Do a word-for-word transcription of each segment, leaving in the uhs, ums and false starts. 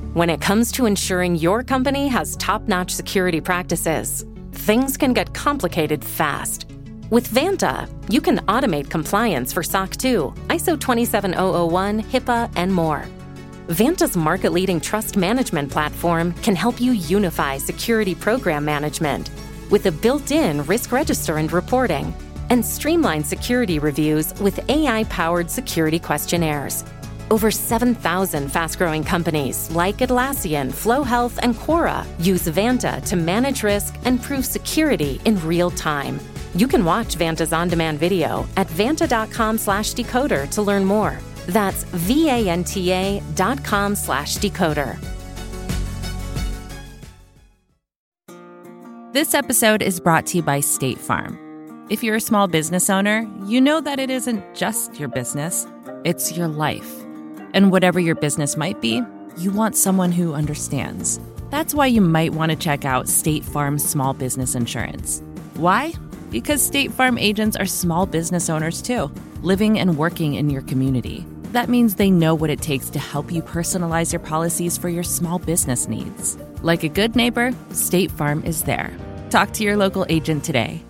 When it comes to ensuring your company has top-notch security practices, things can get complicated fast. With Vanta, you can automate compliance for S O C two, I S O twenty-seven thousand one, HIPAA, and more. Vanta's market-leading trust management platform can help you unify security program management with a built-in risk register and reporting, and streamline security reviews with A I-powered security questionnaires. Over seven thousand fast-growing companies like Atlassian, Flow Health, and Quora use Vanta to manage risk and prove security in real time. You can watch Vanta's on-demand video at vanta.com slash decoder to learn more. That's V-A-N-T-A dot com slash decoder. This episode is brought to you by State Farm. If you're a small business owner, you know that it isn't just your business, it's your life. And whatever your business might be, you want someone who understands. That's why you might want to check out State Farm's small business insurance. Why? Because State Farm agents are small business owners too, living and working in your community. That means they know what it takes to help you personalize your policies for your small business needs. Like a good neighbor, State Farm is there. Talk to your local agent today.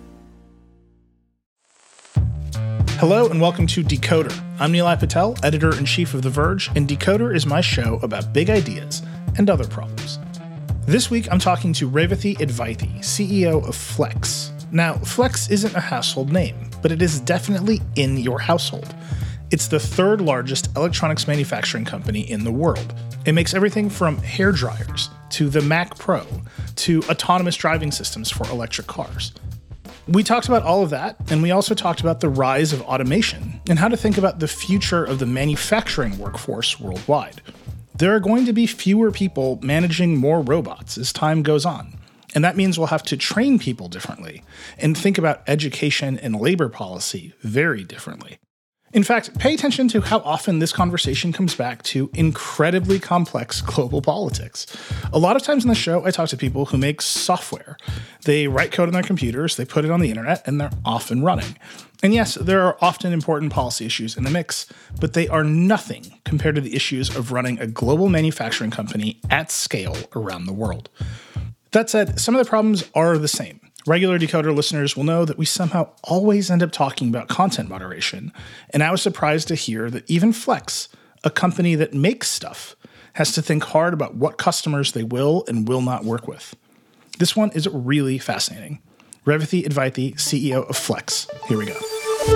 Hello and welcome to Decoder. I'm Nilay Patel, editor-in-chief of The Verge, and Decoder is my show about big ideas and other problems. This week, I'm talking to Revathi Advaithi, C E O of Flex. Now, Flex isn't a household name, but it is definitely in your household. It's the third largest electronics manufacturing company in the world. It makes everything from hair dryers to the Mac Pro to autonomous driving systems for electric cars. We talked about all of that, and we also talked about the rise of automation and how to think about the future of the manufacturing workforce worldwide. There are going to be fewer people managing more robots as time goes on, and that means we'll have to train people differently and think about education and labor policy very differently. In fact, pay attention to how often this conversation comes back to incredibly complex global politics. A lot of times in the show, I talk to people who make software. They write code on their computers, they put it on the internet, and they're off and running. And yes, there are often important policy issues in the mix, but they are nothing compared to the issues of running a global manufacturing company at scale around the world. That said, some of the problems are the same. Regular Decoder listeners will know that we somehow always end up talking about content moderation, and I was surprised to hear that even Flex, a company that makes stuff, has to think hard about what customers they will and will not work with. This one is really fascinating. Revathi Advaithi, C E O of Flex. Here we go.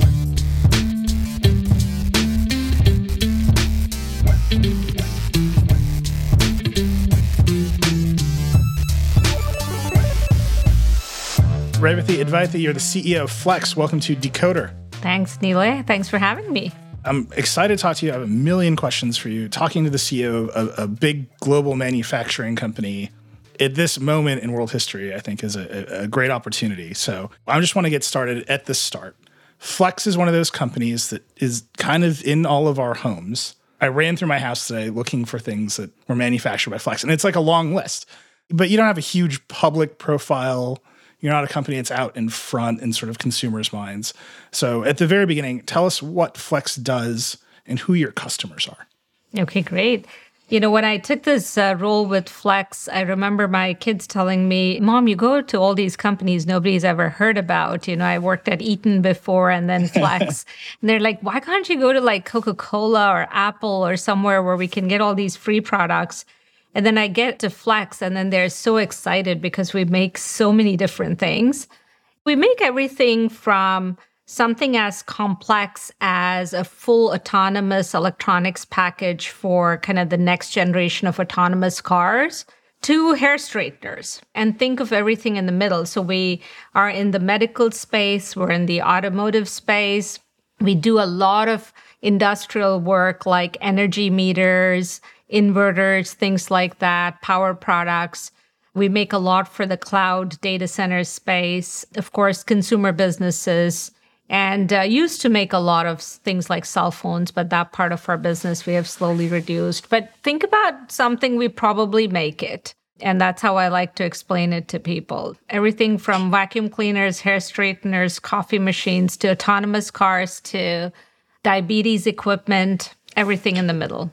Revathi Advaithi, you're the C E O of Flex. Welcome to Decoder. Thanks, Nilay. Thanks for having me. I'm excited to talk to you. I have a million questions for you. Talking to the C E O of a, a big global manufacturing company at this moment in world history, I think, is a, a great opportunity. So I just want to get started at the start. Flex is one of those companies that is kind of in all of our homes. I ran through my house today looking for things that were manufactured by Flex, and it's like a long list. But you don't have a huge public profile. You're not a company that's out in front in sort of consumers' minds. So at the very beginning, tell us what Flex does and who your customers are. Okay, great. You know, when I took this uh, role with Flex, I remember my kids telling me, Mom, you go to all these companies nobody's ever heard about. You know, I worked at Eaton before and then Flex. And they're like, why can't you go to like Coca-Cola or Apple or somewhere where we can get all these free products? And then I get to Flex, and then they're so excited because we make so many different things. We make everything from something as complex as a full autonomous electronics package for kind of the next generation of autonomous cars to hair straighteners. And think of everything in the middle. So we are in the medical space, we're in the automotive space. We do a lot of industrial work like energy meters, inverters, things like that, power products. We make a lot for the cloud data center space, of course, consumer businesses, and uh, used to make a lot of things like cell phones, but that part of our business we have slowly reduced. But think about something we probably make it. And that's how I like to explain it to people. Everything from vacuum cleaners, hair straighteners, coffee machines, to autonomous cars, to diabetes equipment, everything in the middle.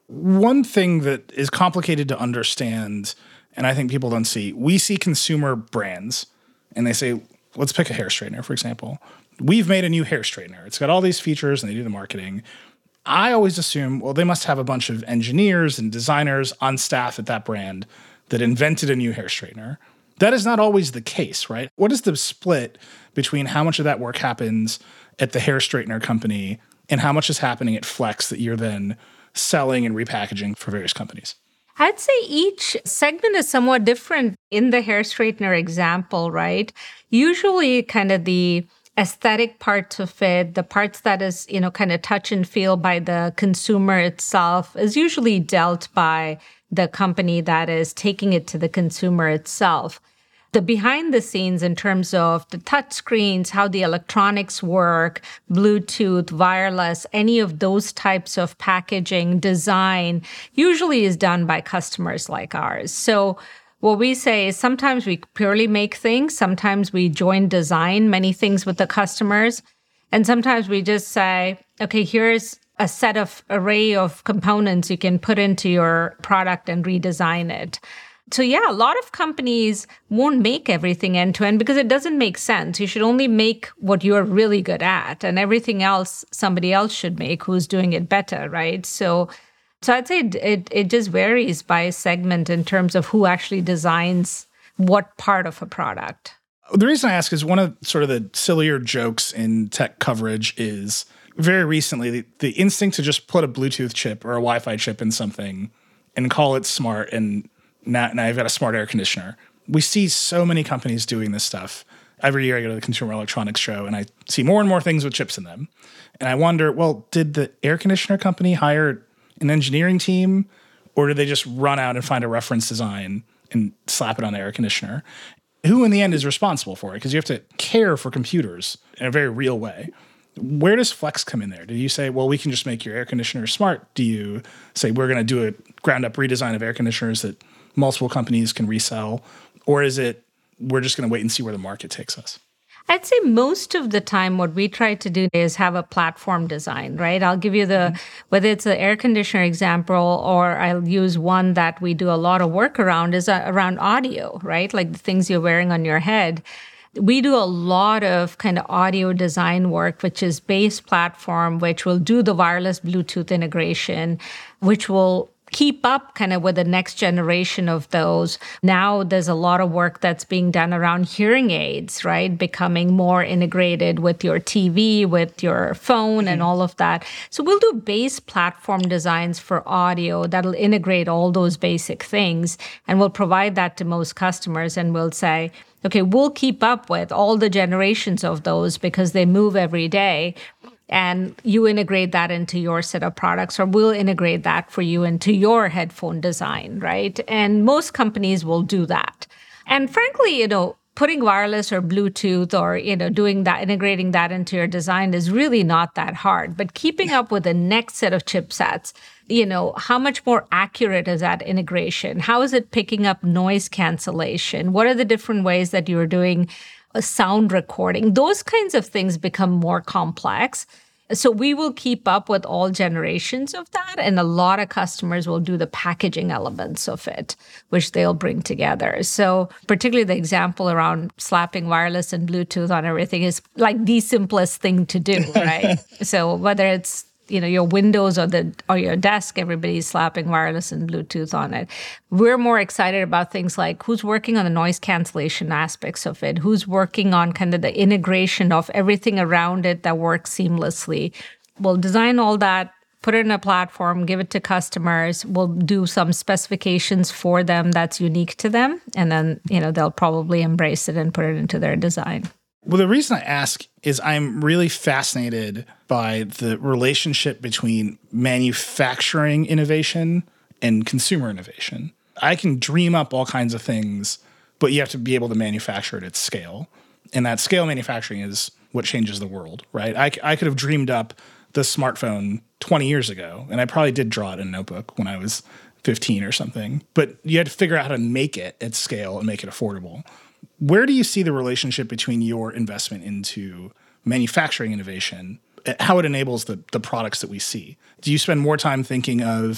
One thing that is complicated to understand, and I think people don't see, we see consumer brands, and they say, let's pick a hair straightener, for example. We've made a new hair straightener. It's got all these features, and they do the marketing. I always assume, well, they must have a bunch of engineers and designers on staff at that brand that invented a new hair straightener. That is not always the case, right? What is the split between how much of that work happens at the hair straightener company and how much is happening at Flex that you're then selling and repackaging for various companies? I'd say each segment is somewhat different in the hair straightener example, right? Usually kind of the aesthetic parts of it, the parts that is, you know, kind of touch and feel by the consumer itself is usually dealt by the company that is taking it to the consumer itself. The behind the scenes in terms of the touch screens, how the electronics work, Bluetooth, wireless, any of those types of packaging, design, usually is done by customers like ours. So what we say is sometimes we purely make things, sometimes we join design many things with the customers, and sometimes we just say, okay, here's a set of array of components you can put into your product and redesign it. So yeah, a lot of companies won't make everything end-to-end because it doesn't make sense. You should only make what you're really good at, and everything else somebody else should make who's doing it better, right? So so I'd say it, it, it just varies by segment in terms of who actually designs what part of a product. The reason I ask is one of sort of the sillier jokes in tech coverage is very recently the, the instinct to just put a Bluetooth chip or a Wi-Fi chip in something and call it smart, and Now, now I've got a smart air conditioner. We see so many companies doing this stuff. Every year I go to the Consumer Electronics Show and I see more and more things with chips in them. And I wonder, well, did the air conditioner company hire an engineering team, or did they just run out and find a reference design and slap it on the air conditioner? Who in the end is responsible for it? Because you have to care for computers in a very real way. Where does Flex come in there? Do you say, well, we can just make your air conditioner smart? Do you say we're going to do a ground up redesign of air conditioners that multiple companies can resell? Or is it we're just going to wait and see where the market takes us? I'd say most of the time what we try to do is have a platform design, right? I'll give you the, mm-hmm. whether it's an air conditioner example or I'll use one that we do a lot of work around is around audio, right? Like the things you're wearing on your head. We do a lot of kind of audio design work, which is base platform, which will do the wireless Bluetooth integration, which will keep up kind of with the next generation of those. Now there's a lot of work that's being done around hearing aids, right? Becoming more integrated with your T V, with your phone, mm-hmm. and all of that. So we'll do base platform designs for audio that'll integrate all those basic things. And we'll provide that to most customers. And we'll say, okay, we'll keep up with all the generations of those because they move every day. And you integrate that into your set of products, or we'll integrate that for you into your headphone design, right? And most companies will do that. And frankly, you know, putting wireless or Bluetooth or, you know, doing that, integrating that into your design is really not that hard. But keeping up with the next set of chipsets, you know, how much more accurate is that integration? How is it picking up noise cancellation? What are the different ways that you're doing a sound recording? Those kinds of things become more complex. So we will keep up with all generations of that. And a lot of customers will do the packaging elements of it, which they'll bring together. So particularly the example around slapping wireless and Bluetooth on everything is like the simplest thing to do, right? So whether it's, you know, your Windows or the or your desk, everybody's slapping wireless and Bluetooth on it. We're more excited about things like who's working on the noise cancellation aspects of it, who's working on kind of the integration of everything around it that works seamlessly. We'll design all that, put it in a platform, give it to customers. We'll do some specifications for them that's unique to them, and then, you know, they'll probably embrace it and put it into their design. Well, the reason I ask is I'm really fascinated by the relationship between manufacturing innovation and consumer innovation. I can dream up all kinds of things, but you have to be able to manufacture it at scale. And that scale manufacturing is what changes the world, right? I, I could have dreamed up the smartphone twenty years ago, and I probably did draw it in a notebook when I was fifteen or something. But you had to figure out how to make it at scale and make it affordable. Where do you see the relationship between your investment into manufacturing innovation, how it enables the, the products that we see? Do you spend more time thinking of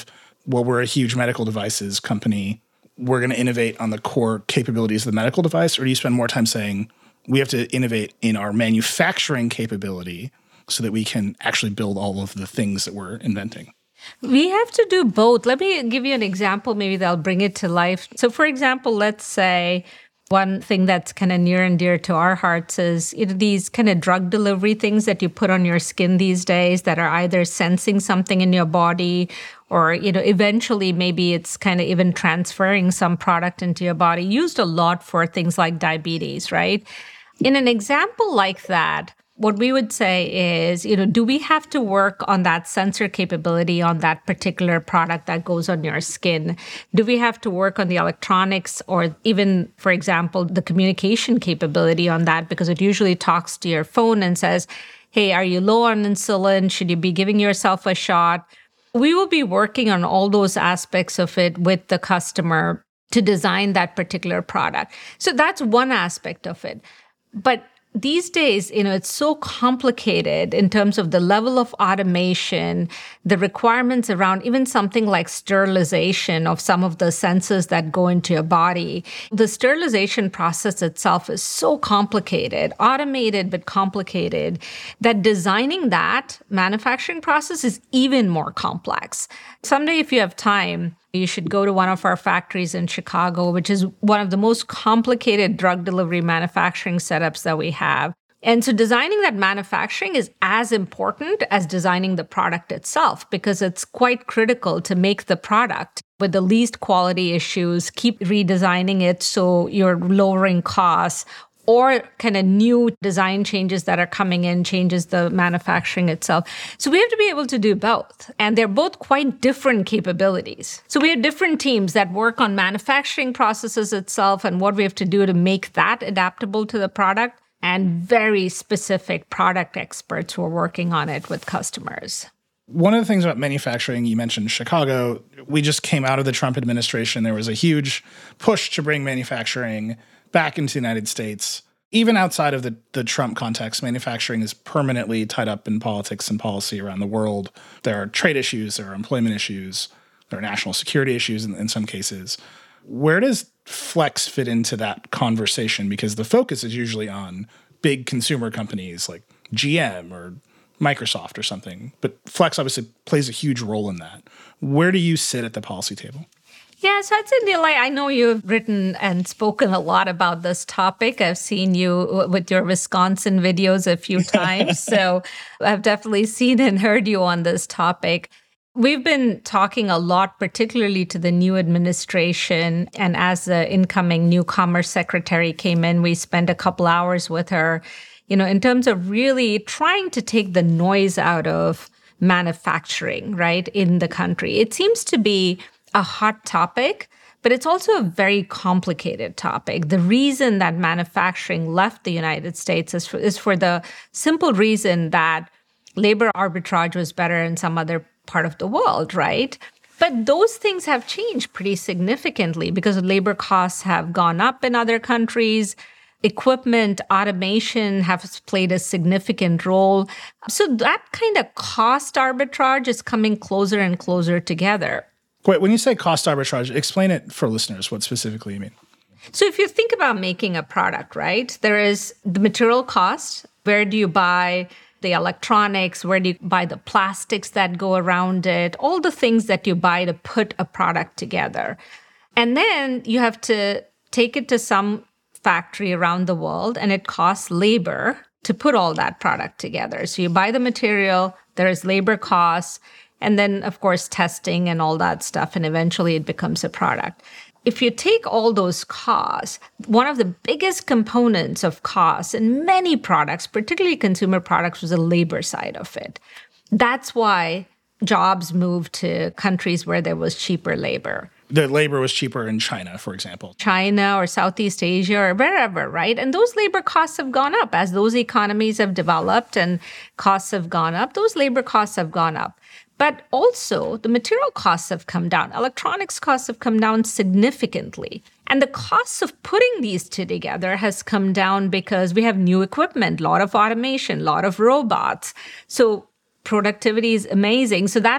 well, we're a huge medical devices company, we're going to innovate on the core capabilities of the medical device? Or do you spend more time saying we have to innovate in our manufacturing capability so that we can actually build all of the things that we're inventing? We have to do both. Let me give you an example. Maybe that'll bring it to life. So, for example, let's say one thing that's kind of near and dear to our hearts is, you know, these kind of drug delivery things that you put on your skin these days that are either sensing something in your body or, you know, eventually maybe it's kind of even transferring some product into your body, used a lot for things like diabetes, right? In an example like that, what we would say is, you know, do we have to work on that sensor capability on that particular product that goes on your skin? Do we have to work on the electronics or even, for example, the communication capability on that? Because it usually talks to your phone and says, hey, are you low on insulin? Should you be giving yourself a shot? We will be working on all those aspects of it with the customer to design that particular product. So that's one aspect of it. But these days, you know, it's so complicated in terms of the level of automation, the requirements around even something like sterilization of some of the sensors that go into your body. The sterilization process itself is so complicated, automated but complicated, that designing that manufacturing process is even more complex. Someday, if you have time, you should go to one of our factories in Chicago, which is one of the most complicated drug delivery manufacturing setups that we have. And so designing that manufacturing is as important as designing the product itself, because it's quite critical to make the product with the least quality issues, keep redesigning it so you're lowering costs, or kind of new design changes that are coming in, changes the manufacturing itself. So we have to be able to do both. And they're both quite different capabilities. So we have different teams that work on manufacturing processes itself and what we have to do to make that adaptable to the product, and very specific product experts who are working on it with customers. One of the things about manufacturing, you mentioned Chicago. We just came out of the Trump administration. There was a huge push to bring manufacturing back into the United States. Even outside of the, the Trump context, manufacturing is permanently tied up in politics and policy around the world. There are trade issues, there are employment issues, there are national security issues in, in some cases. Where does Flex fit into that conversation? Because the focus is usually on big consumer companies like G M or Microsoft or something. But Flex obviously plays a huge role in that. Where do you sit at the policy table? Yeah, so I'd say, Neil, I know you've written and spoken a lot about this topic. I've seen you with your Wisconsin videos a few times. So I've definitely seen and heard you on this topic. We've been talking a lot, particularly to the new administration. And as the incoming new Commerce Secretary came in, we spent a couple hours with her, you know, in terms of really trying to take the noise out of manufacturing, right, in the country. It seems to be a hot topic, but it's also a very complicated topic. The reason that manufacturing left the United States is for, is for the simple reason that labor arbitrage was better in some other part of the world, right? But those things have changed pretty significantly because labor costs have gone up in other countries. Equipment, automation have played a significant role. So that kind of cost arbitrage is coming closer and closer together. Wait, when you say cost arbitrage, explain it for listeners, what specifically you mean. So if you think about making a product, right, there is the material cost. Where do you buy the electronics? Where do you buy the plastics that go around it? All the things that you buy to put a product together. And then you have to take it to some factory around the world, and it costs labor to put all that product together. So you buy the material, there is labor costs, and then, of course, testing and all that stuff, and eventually it becomes a product. If you take all those costs, one of the biggest components of costs in many products, particularly consumer products, was the labor side of it. That's why jobs moved to countries where there was cheaper labor. The labor was cheaper in China, for example. China or Southeast Asia or wherever, right? And those labor costs have gone up. As those economies have developed and costs have gone up, those labor costs have gone up. But also, the material costs have come down. Electronics costs have come down significantly. And the costs of putting these two together has come down because we have new equipment, a lot of automation, a lot of robots. So productivity is amazing. So that has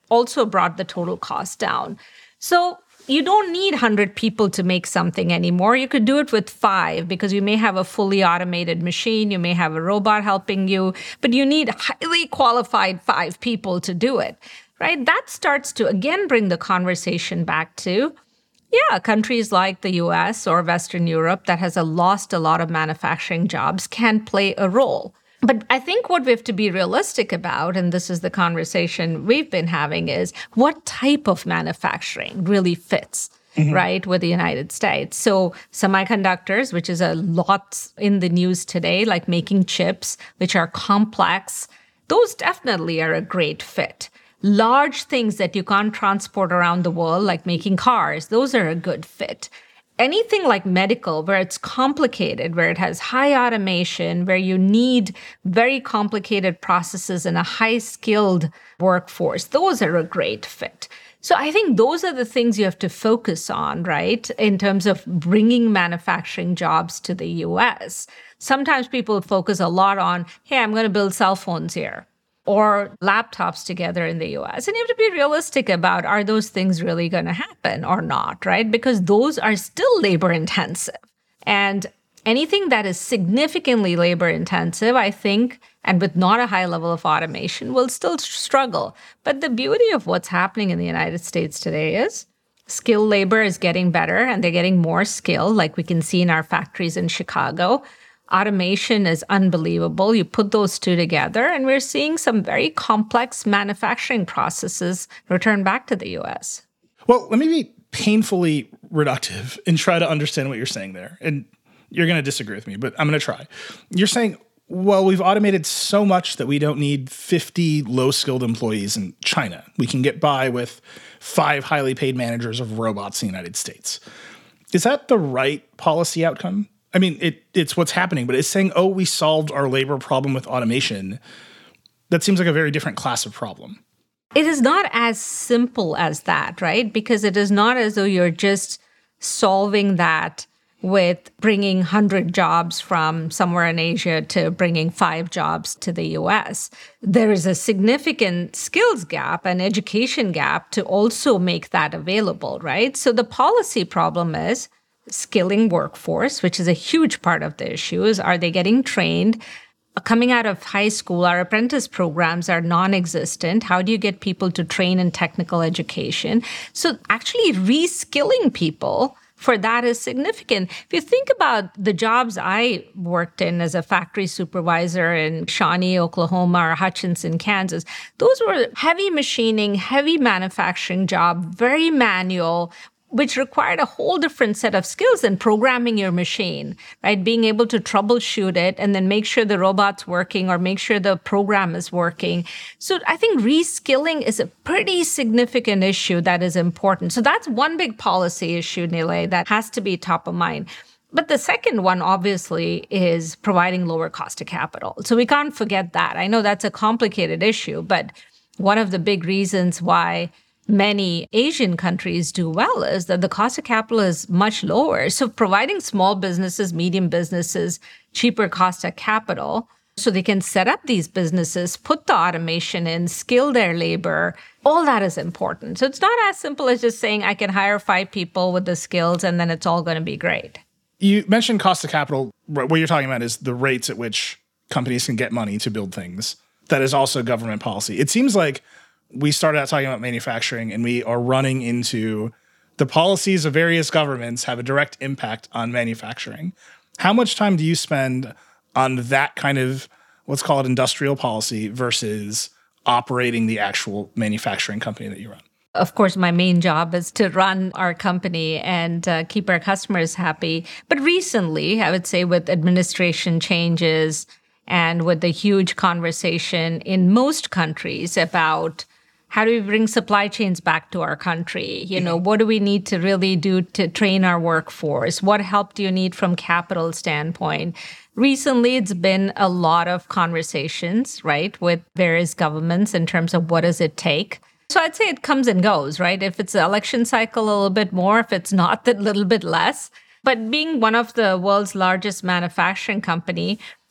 also brought the total cost down. So you don't need one hundred people to make something anymore. You could do it with five because you may have a fully automated machine, you may have a robot helping you, but you need highly qualified five people to do it, right? That starts to, again, bring the conversation back to, yeah, countries like the U S or Western Europe that has a, lost a lot of manufacturing jobs can play a role. But I think what we have to be realistic about, and this is the conversation we've been having, is what type of manufacturing really fits, mm-hmm. right, with the United States. So semiconductors, which is a lot in the news today, like making chips, which are complex, those definitely are a great fit. Large things that you can't transport around the world, like making cars, those are a good fit. Anything like medical, where it's complicated, where it has high automation, where you need very complicated processes and a high-skilled workforce, those are a great fit. So I think those are the things you have to focus on, right, in terms of bringing manufacturing jobs to the U S. Sometimes people focus a lot on, hey, I'm going to build cell phones here, or laptops together in the U S. And you have to be realistic about, are those things really going to happen or not, right? Because those are still labor intensive. And anything that is significantly labor intensive, I think, and with not a high level of automation, will still struggle. But the beauty of what's happening in the United States today is skilled labor is getting better and they're getting more skilled, like we can see in our factories in Chicago. Automation is unbelievable. You put those two together, and we're seeing some very complex manufacturing processes return back to the U S. Well, let me be painfully reductive and try to understand what you're saying there. And you're going to disagree with me, but I'm going to try. You're saying, well, we've automated so much that we don't need fifty low-skilled employees in China. We can get by with five highly paid managers of robots in the United States. Is that the right policy outcome? I mean, it, it's what's happening, but it's saying, oh, we solved our labor problem with automation. That seems like a very different class of problem. It is not as simple as that, right? Because it is not as though you're just solving that with bringing one hundred jobs from somewhere in Asia to bringing five jobs to the U S. There is a significant skills gap and education gap to also make that available, right? So the policy problem is skilling workforce, which is a huge part of the issue, is are they getting trained? Coming out of high school, our apprentice programs are non-existent. How do you get people to train in technical education? So actually reskilling people for that is significant. If you think about the jobs I worked in as a factory supervisor in Shawnee, Oklahoma, or Hutchinson, Kansas, those were heavy machining, heavy manufacturing job, very manual, which required a whole different set of skills than programming your machine, right? Being able to troubleshoot it and then make sure the robot's working or make sure the program is working. So I think reskilling is a pretty significant issue that is important. So that's one big policy issue, Nilay, that has to be top of mind. But the second one, obviously, is providing lower cost of capital. So we can't forget that. I know that's a complicated issue, but one of the big reasons why many Asian countries do well is that the cost of capital is much lower. So providing small businesses, medium businesses, cheaper cost of capital so they can set up these businesses, put the automation in, skill their labor, all that is important. So it's not as simple as just saying I can hire five people with the skills and then it's all going to be great. You mentioned cost of capital. What you're talking about is the rates at which companies can get money to build things. That is also government policy. It seems like we started out talking about manufacturing and we are running into the policies of various governments have a direct impact on manufacturing. How much time do you spend on that kind of, let's call it industrial policy versus operating the actual manufacturing company that you run? Of course, my main job is to run our company and uh, keep our customers happy. But recently, I would say with administration changes and with the huge conversation in most countries about how do we bring supply chains back to our country? You know, what do we need to really do to train our workforce? What help do you need from capital standpoint? Recently, it's been a lot of conversations, right, with various governments in terms of what does it take. So I'd say it comes and goes, right? If it's an election cycle, a little bit more. If it's not, a little bit less. But being one of the world's largest manufacturing company,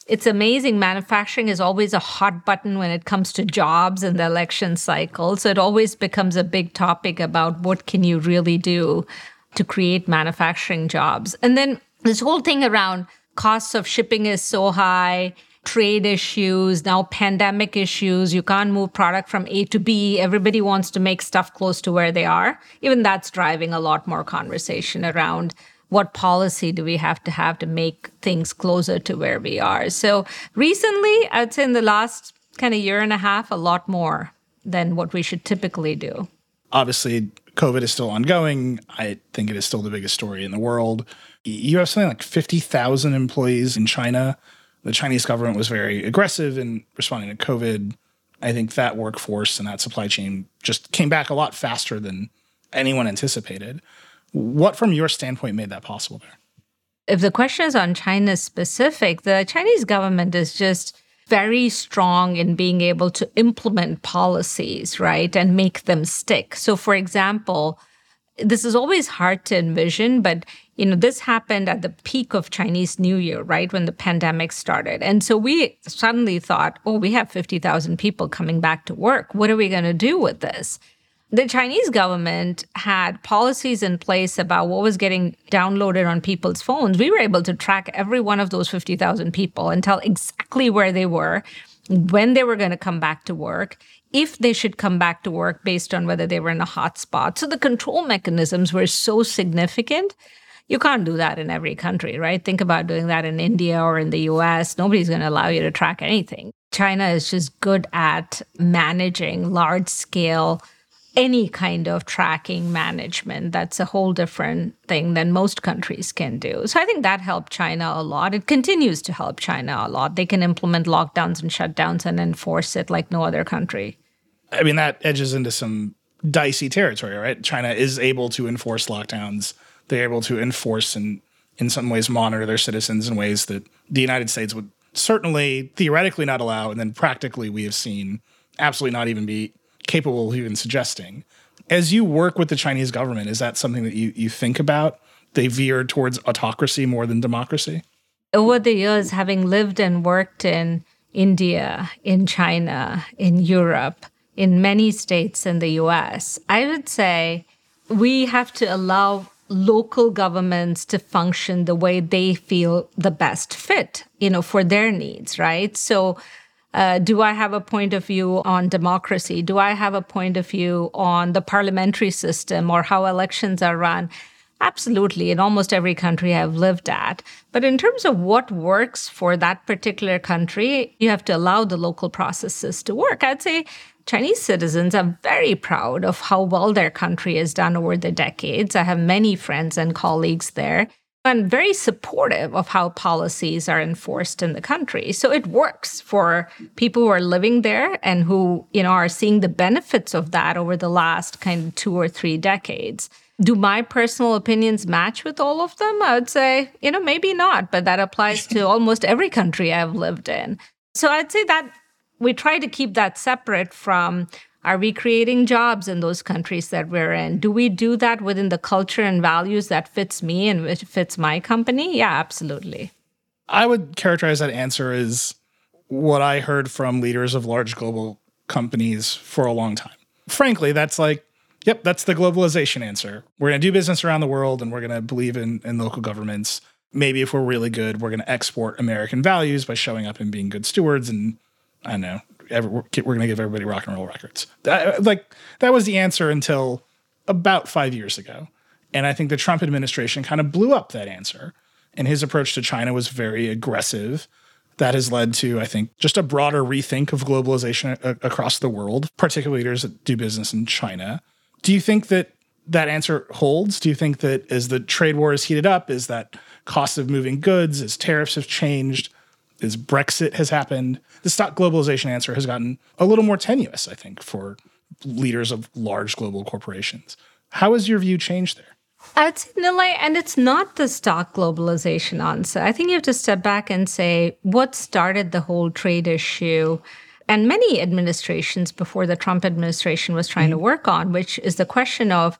It's amazing. Manufacturing is always a hot button when it comes to jobs and the election cycle. So it always becomes a big topic about what can you really do to create manufacturing jobs. And then this whole thing around costs of shipping is so high, trade issues, now pandemic issues. You can't move product from A to B. Everybody wants to make stuff close to where they are. Even that's driving a lot more conversation around what policy do we have to have to make things closer to where we are. So recently, I'd say in the last kind of year and a half, a lot more than what we should typically do. Obviously, COVID is still ongoing. I think it is still the biggest story in the world. You have something like fifty thousand employees in China. The Chinese government was very aggressive in responding to COVID. I think that workforce and that supply chain just came back a lot faster than anyone anticipated. What, from your standpoint, made that possible there? If the question is on China specific, the Chinese government is just very strong in being able to implement policies, right, and make them stick. So, for example, this is always hard to envision, but you know, this happened at the peak of Chinese New Year, right, when the pandemic started. And so we suddenly thought, oh, we have fifty thousand people coming back to work. What are we going to do with this? The Chinese government had policies in place about what was getting downloaded on people's phones. We were able to track every one of those fifty thousand people and tell exactly where they were, when they were going to come back to work, if they should come back to work based on whether they were in a hot spot. So the control mechanisms were so significant. You can't do that in every country, right? Think about doing that in India or in the U S. Nobody's going to allow you to track anything. China is just good at managing large-scale, any kind of tracking management. That's a whole different thing than most countries can do. So I think that helped China a lot. It continues to help China a lot. They can implement lockdowns and shutdowns and enforce it like no other country. I mean, that edges into some dicey territory, right? China is able to enforce lockdowns. They're able to enforce and, in some ways, monitor their citizens in ways that the United States would certainly theoretically not allow, and then practically we have seen absolutely not even be capable of even suggesting. As you work with the Chinese government, is that something that you, you think about? They veer towards autocracy more than democracy? Over the years, having lived and worked in India, in China, in Europe, in many states in the U S, I would say we have to allow local governments to function the way they feel the best fit, you know, for their needs, right? So uh, do I have a point of view on democracy? Do I have a point of view on the parliamentary system or how elections are run? Absolutely. In almost every country I've lived at. But in terms of what works for that particular country, you have to allow the local processes to work. I'd say Chinese citizens are very proud of how well their country has done over the decades. I have many friends and colleagues there, and very supportive of how policies are enforced in the country. So it works for people who are living there and who, you know, are seeing the benefits of that over the last kind of two or three decades. Do my personal opinions match with all of them? I would say, you know, maybe not, but that applies to almost every country I've lived in. So I'd say that we try to keep that separate from, are we creating jobs in those countries that we're in? Do we do that within the culture and values that fits me and which fits my company? Yeah, absolutely. I would characterize that answer as what I heard from leaders of large global companies for a long time. Frankly, that's like, yep, that's the globalization answer. We're going to do business around the world and we're going to believe in, in local governments. Maybe if we're really good, we're going to export American values by showing up and being good stewards. And I don't know, every, we're going to give everybody rock and roll records. That, like, that was the answer until about five years ago. And I think the Trump administration kind of blew up that answer. And his approach to China was very aggressive. That has led to, I think, just a broader rethink of globalization a- across the world, particularly leaders that do business in China. Do you think that that answer holds? Do you think that as the trade war is heated up, is that cost of moving goods, as tariffs have changed, as Brexit has happened, the stock globalization answer has gotten a little more tenuous, I think, for leaders of large global corporations. How has your view changed there? I'd say, Nilay, and it's not the stock globalization answer. I think you have to step back and say, what started the whole trade issue? And many administrations before the Trump administration was trying mm-hmm. to work on, which is the question of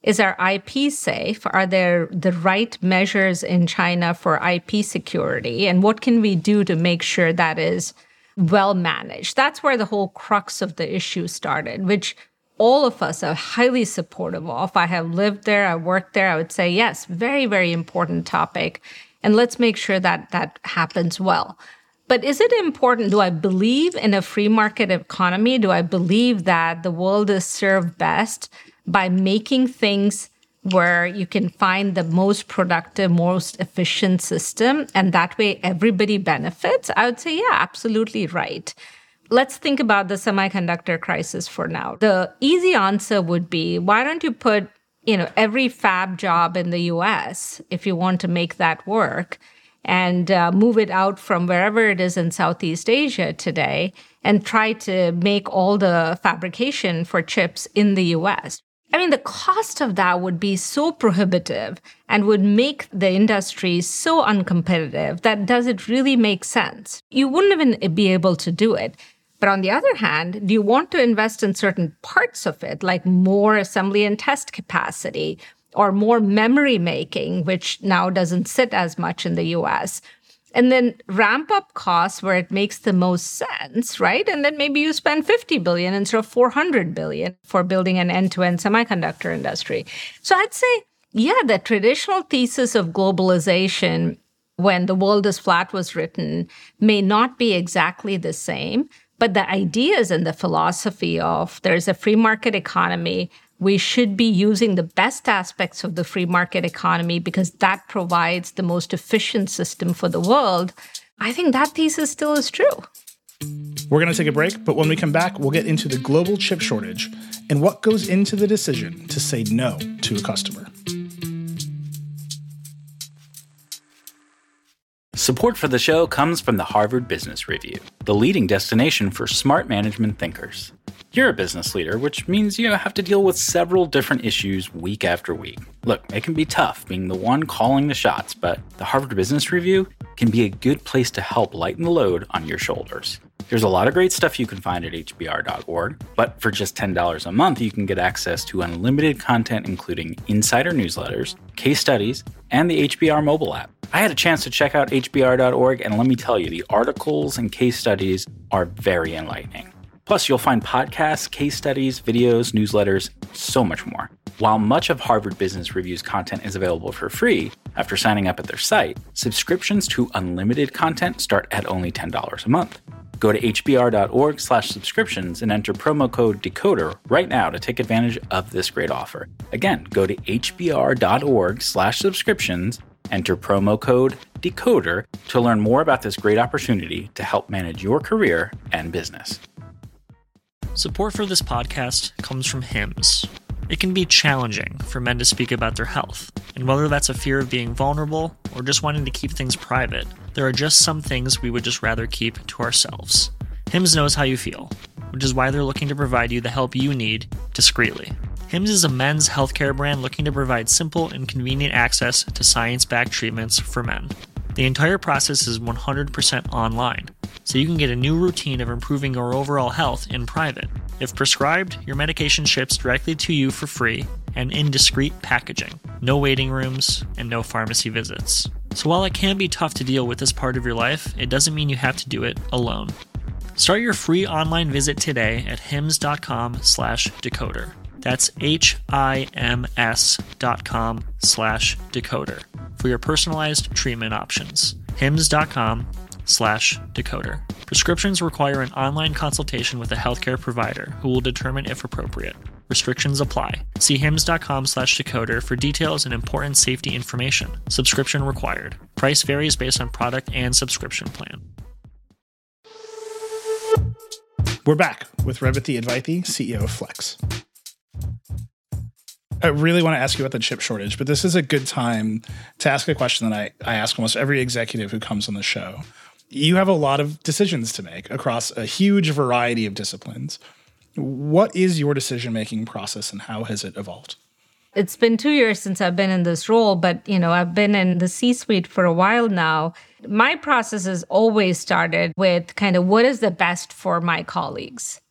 Is our I P safe? Are there the right measures in China for I P security? And what can we do to make sure that is well managed? That's where the whole crux of the issue started, which all of us are highly supportive of. I have lived there, I worked there. I would say, yes, very, very important topic. And let's make sure that that happens well. But is it important? Do I believe in a free market economy? Do I believe that the world is served best by making things where you can find the most productive, most efficient system, and that way everybody benefits? I would say, yeah, absolutely right. Let's think about the semiconductor crisis for now. The easy answer would be, why don't you put, you know, every fab job in the U S if you want to make that work, and uh, move it out from wherever it is in Southeast Asia today and try to make all the fabrication for chips in the U S. I mean, the cost of that would be so prohibitive and would make the industry so uncompetitive that does it really make sense? You wouldn't even be able to do it. But on the other hand, do you want to invest in certain parts of it, like more assembly and test capacity or more memory making, which now doesn't sit as much in the U S? And then ramp up costs where it makes the most sense, right? And then maybe you spend fifty billion dollars instead of four hundred billion dollars for building an end-to-end semiconductor industry. So I'd say, yeah, the traditional thesis of globalization when the world is flat was written may not be exactly the same, but the ideas and the philosophy of there's a free market economy, we should be using the best aspects of the free market economy because that provides the most efficient system for the world. I think that thesis still is true. We're going to take a break, but when we come back, we'll get into the global chip shortage and what goes into the decision to say no to a customer. Support for the show comes from the Harvard Business Review, the leading destination for smart management thinkers. You're a business leader, which means you have to deal with several different issues week after week. Look, it can be tough being the one calling the shots, but the Harvard Business Review can be a good place to help lighten the load on your shoulders. There's a lot of great stuff you can find at H B R dot org, but for just ten dollars a month, you can get access to unlimited content, including insider newsletters, case studies, and the H B R mobile app. I had a chance to check out H B R dot org, and let me tell you, the articles and case studies are very enlightening. Plus, you'll find podcasts, case studies, videos, newsletters, so much more. While much of Harvard Business Review's content is available for free after signing up at their site, subscriptions to unlimited content start at only ten dollars a month. Go to H B R dot org slash subscriptions and enter promo code DECODER right now to take advantage of this great offer. Again, go to H B R dot org slash subscriptions, enter promo code DECODER to learn more about this great opportunity to help manage your career and business. Support for this podcast comes from Hims. It can be challenging for men to speak about their health, and whether that's a fear of being vulnerable or just wanting to keep things private, there are just some things we would just rather keep to ourselves. Hims knows how you feel, which is why they're looking to provide you the help you need discreetly. Hims is a men's healthcare brand looking to provide simple and convenient access to science-backed treatments for men. The entire process is one hundred percent online, so you can get a new routine of improving your overall health in private. If prescribed, your medication ships directly to you for free and in discreet packaging. No waiting rooms and no pharmacy visits. So while it can be tough to deal with this part of your life, it doesn't mean you have to do it alone. Start your free online visit today at hims dot com slash decoder. That's H-I-M-S dot com slash decoder for your personalized treatment options. hims dot com slash decoder. Prescriptions require an online consultation with a healthcare provider who will determine if appropriate. Restrictions apply. See hims dot com slash decoder for details and important safety information. Subscription required. Price varies based on product and subscription plan. We're back with Revathi Advaithi, C E O of Flex. I really want to ask you about the chip shortage, but this is a good time to ask a question that I, I ask almost every executive who comes on the show. You have a lot of decisions to make across a huge variety of disciplines. What is your decision-making process and how has it evolved? It's been two years since I've been in this role, but you know, I've been in the C-suite for a while now. My process has always started with kind of what is the best for my colleagues.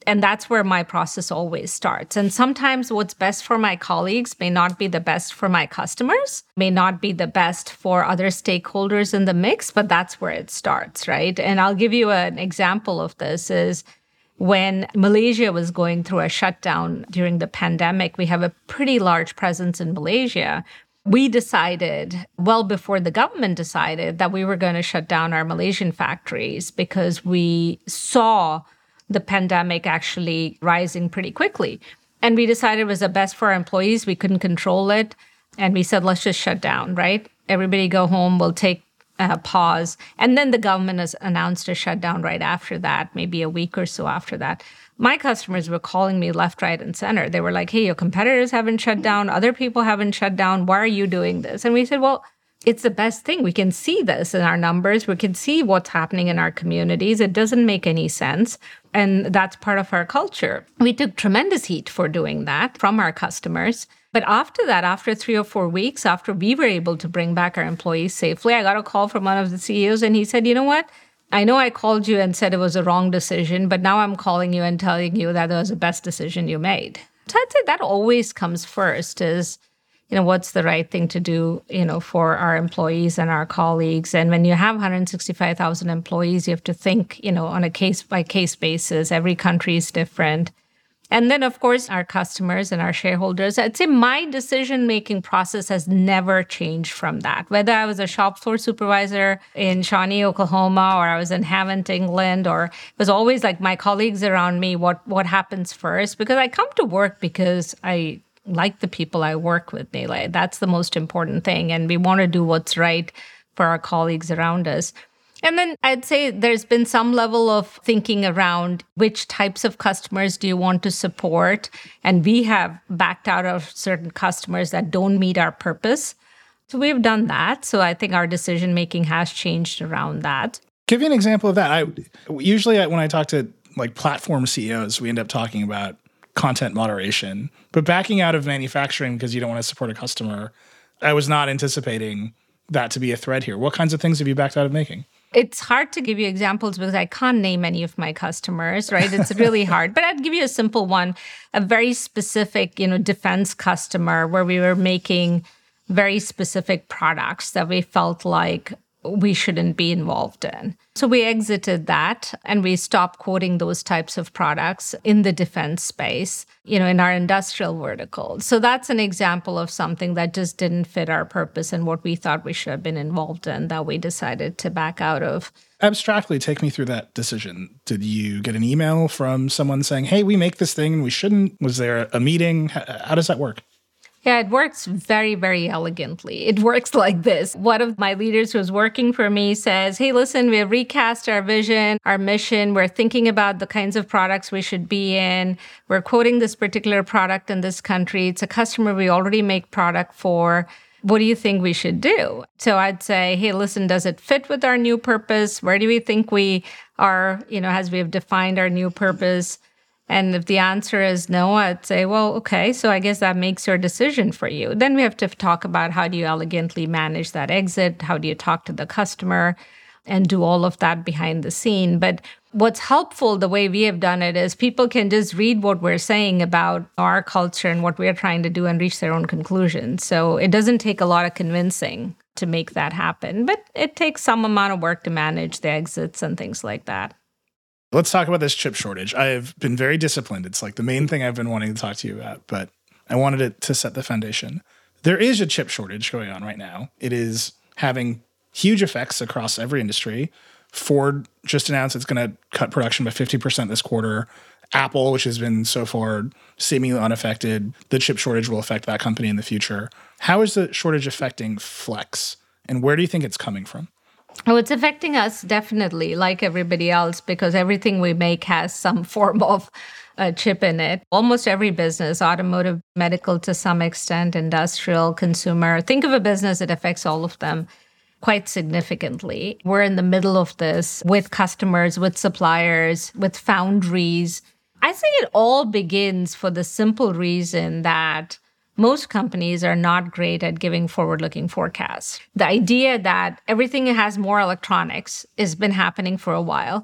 And that's where my process always starts. And sometimes what's best for my colleagues may not be the best for my customers, may not be the best for other stakeholders in the mix, but that's where it starts, right? And I'll give you an example of this is when Malaysia was going through a shutdown during the pandemic. We have a pretty large presence in Malaysia. We decided, well before the government decided, that we were going to shut down our Malaysian factories because we saw the pandemic actually rising pretty quickly. And we decided it was the best for our employees. We couldn't control it. And we said, let's just shut down, right? Everybody go home. We'll take a pause. And then the government has announced a shutdown right after that, maybe a week or so after that. My customers were calling me left, right, and center. They were like, hey, your competitors haven't shut down. Other people haven't shut down. Why are you doing this? And we said, well, it's the best thing. We can see this in our numbers. We can see what's happening in our communities. It doesn't make any sense. And that's part of our culture. We took tremendous heat for doing that from our customers. But after that, after three or four weeks, after we were able to bring back our employees safely, I got a call from one of the C E Os and he said, you know what? I know I called you and said it was a wrong decision, but now I'm calling you and telling you that it was the best decision you made. So I'd say that always comes first is, you know, what's the right thing to do, you know, for our employees and our colleagues. And when you have one hundred sixty-five thousand employees, you have to think, you know, on a case-by-case basis. Every country is different. And then, of course, our customers and our shareholders. I'd say my decision-making process has never changed from that. Whether I was a shop floor supervisor in Shawnee, Oklahoma, or I was in Havant, England, or it was always like my colleagues around me, what, what happens first? Because I come to work because I like the people I work with, Nilay. That's the most important thing. And we want to do what's right for our colleagues around us. And then I'd say there's been some level of thinking around which types of customers do you want to support? And we have backed out of certain customers that don't meet our purpose. So we've done that. So I think our decision-making has changed around that. Give you an example of that. I usually when I talk to like platform C E Os, we end up talking about content moderation. But backing out of manufacturing because you don't want to support a customer, I was not anticipating that to be a thread here. What kinds of things have you backed out of making? It's hard to give you examples because I can't name any of my customers, right? It's really hard. But I'd give you a simple one, a very specific, you know, defense customer where we were making very specific products that we felt like we shouldn't be involved in. So we exited that and we stopped quoting those types of products in the defense space, you know, in our industrial vertical. So that's an example of something that just didn't fit our purpose and what we thought we should have been involved in that we decided to back out of. Abstractly, take me through that decision. Did you get an email from someone saying, hey, we make this thing and we shouldn't? Was there a meeting? How does that work? Yeah, it works very, very elegantly. It works like this. One of my leaders who's working for me says, hey, listen, we have recast our vision, our mission. We're thinking about the kinds of products we should be in. We're quoting this particular product in this country. It's a customer we already make product for. What do you think we should do? So I'd say, hey, listen, does it fit with our new purpose? Where do we think we are, you know, as we have defined our new purpose? And if the answer is no, I'd say, well, okay, so I guess that makes your decision for you. Then we have to talk about how do you elegantly manage that exit? How do you talk to the customer and do all of that behind the scene? But what's helpful, the way we have done it, is people can just read what we're saying about our culture and what we're trying to do and reach their own conclusions. So it doesn't take a lot of convincing to make that happen, but it takes some amount of work to manage the exits and things like that. Let's talk about this chip shortage. I have been very disciplined. It's like the main thing I've been wanting to talk to you about, but I wanted it to set the foundation. There is a chip shortage going on right now. It is having huge effects across every industry. Ford just announced it's going to cut production by fifty percent this quarter. Apple, which has been so far seemingly unaffected, the chip shortage will affect that company in the future. How is the shortage affecting Flex, and where do you think it's coming from? Oh, it's affecting us definitely, like everybody else, because everything we make has some form of a chip in it. Almost every business, automotive, medical to some extent, industrial, consumer. Think of a business that affects all of them quite significantly. We're in the middle of this with customers, with suppliers, with foundries. I say it all begins for the simple reason that most companies are not great at giving forward-looking forecasts. The idea that everything has more electronics has been happening for a while.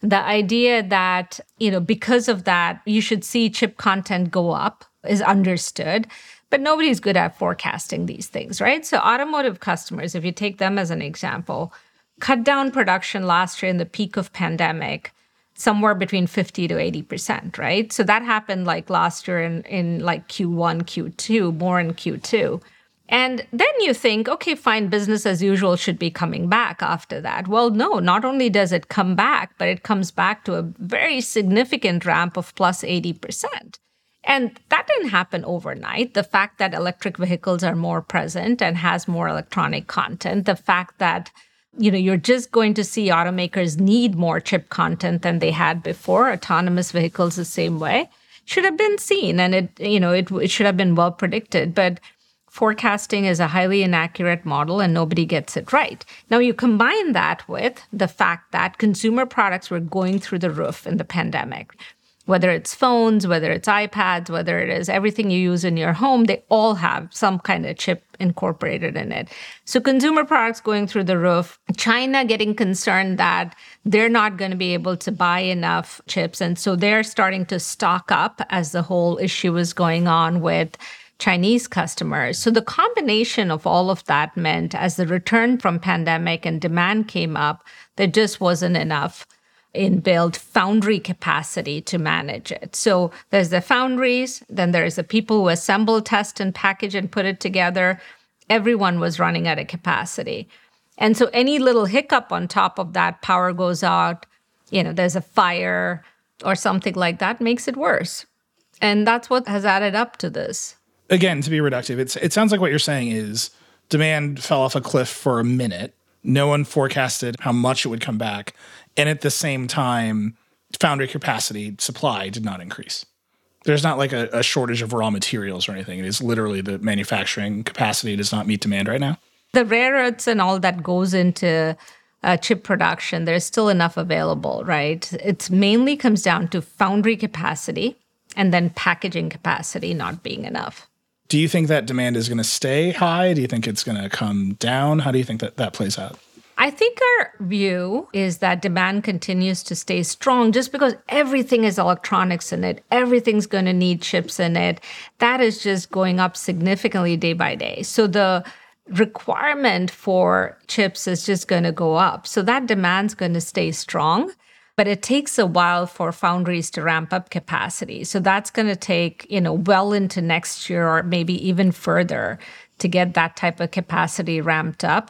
The idea that, you know, because of that, you should see chip content go up is understood, but nobody's good at forecasting these things, right? So automotive customers, if you take them as an example, cut down production last year in the peak of pandemic, somewhere between fifty to eighty percent, right? So that happened like last year in, in like Q one, Q two, more in Q two. And then you think, okay, fine, business as usual should be coming back after that. Well, no, not only does it come back, but it comes back to a very significant ramp of plus eighty percent. And that didn't happen overnight. The fact that electric vehicles are more present and has more electronic content, the fact that you know, you're just going to see automakers need more chip content than they had before. Autonomous vehicles the same way should have been seen, and it, you know, it, it should have been well predicted. But forecasting is a highly inaccurate model, and nobody gets it right. Now, you combine that with the fact that consumer products were going through the roof in the pandemic. Whether it's phones, whether it's iPads, whether it is everything you use in your home, they all have some kind of chip incorporated in it. So consumer products going through the roof, China getting concerned that they're not going to be able to buy enough chips. And so they're starting to stock up as the whole issue is going on with Chinese customers. So the combination of all of that meant as the return from pandemic and demand came up, there just wasn't enough in-built foundry capacity to manage it. So there's the foundries, then there's the people who assemble, test, and package and put it together. Everyone was running at a capacity. And so any little hiccup on top of that, power goes out, you know, there's a fire or something like that, makes it worse. And that's what has added up to this. Again, to be reductive, it's, it sounds like what you're saying is demand fell off a cliff for a minute. No one forecasted how much it would come back. And at the same time, foundry capacity supply did not increase. There's not like a, a shortage of raw materials or anything. It is literally the manufacturing capacity does not meet demand right now. The rare earths and all that goes into uh, chip production, there's still enough available, right? It mainly comes down to foundry capacity and then packaging capacity not being enough. Do you think that demand is going to stay high? Do you think it's going to come down? How do you think that that plays out? I think our view is that demand continues to stay strong just because everything is electronics in it. Everything's going to need chips in it. That is just going up significantly day by day. So the requirement for chips is just going to go up. So that demand's going to stay strong. But it takes a while for foundries to ramp up capacity. So that's going to take, you know, well into next year or maybe even further to get that type of capacity ramped up.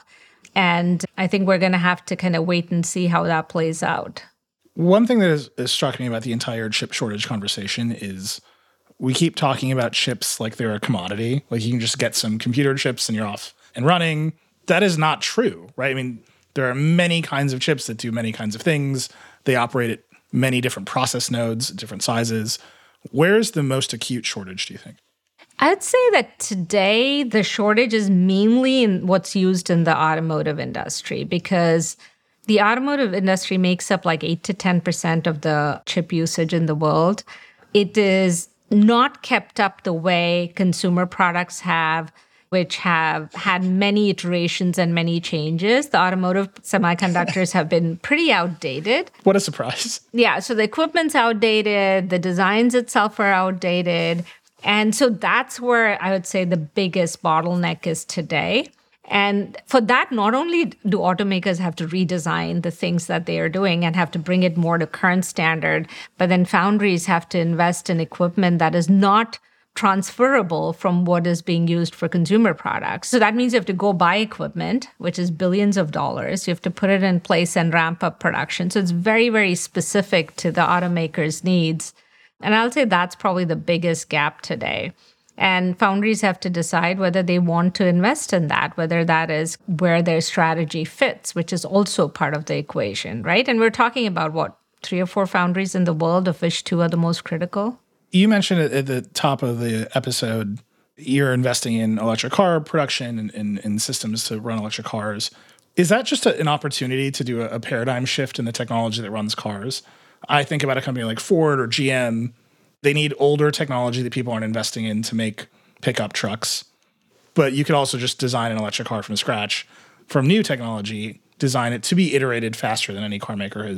And I think we're going to have to kind of wait and see how that plays out. One thing that has, has struck me about the entire chip shortage conversation is we keep talking about chips like they're a commodity. Like you can just get some computer chips and you're off and running. That is not true, right? I mean, there are many kinds of chips that do many kinds of things. They operate at many different process nodes, different sizes. Where is the most acute shortage, do you think? I'd say that today the shortage is mainly in what's used in the automotive industry because the automotive industry makes up like eight to ten percent of the chip usage in the world. It is not kept up the way consumer products have, which have had many iterations and many changes. The automotive semiconductors have been pretty outdated. What a surprise. Yeah, so the equipment's outdated, the designs itself are outdated. And so that's where I would say the biggest bottleneck is today. And for that, not only do automakers have to redesign the things that they are doing and have to bring it more to current standard, but then foundries have to invest in equipment that is not transferable from what is being used for consumer products. So that means you have to go buy equipment, which is billions of dollars. You have to put it in place and ramp up production. So it's very, very specific to the automaker's needs. And I'll say that's probably the biggest gap today. And foundries have to decide whether they want to invest in that, whether that is where their strategy fits, which is also part of the equation, right? And we're talking about, what, three or four foundries in the world, of which two are the most critical? You mentioned it at the top of the episode, you're investing in electric car production and in, in systems to run electric cars. Is that just a, an opportunity to do a, a paradigm shift in the technology that runs cars? I think about a company like Ford or G M. They need older technology that people aren't investing in to make pickup trucks. But you could also just design an electric car from scratch from new technology, design it to be iterated faster than any car maker has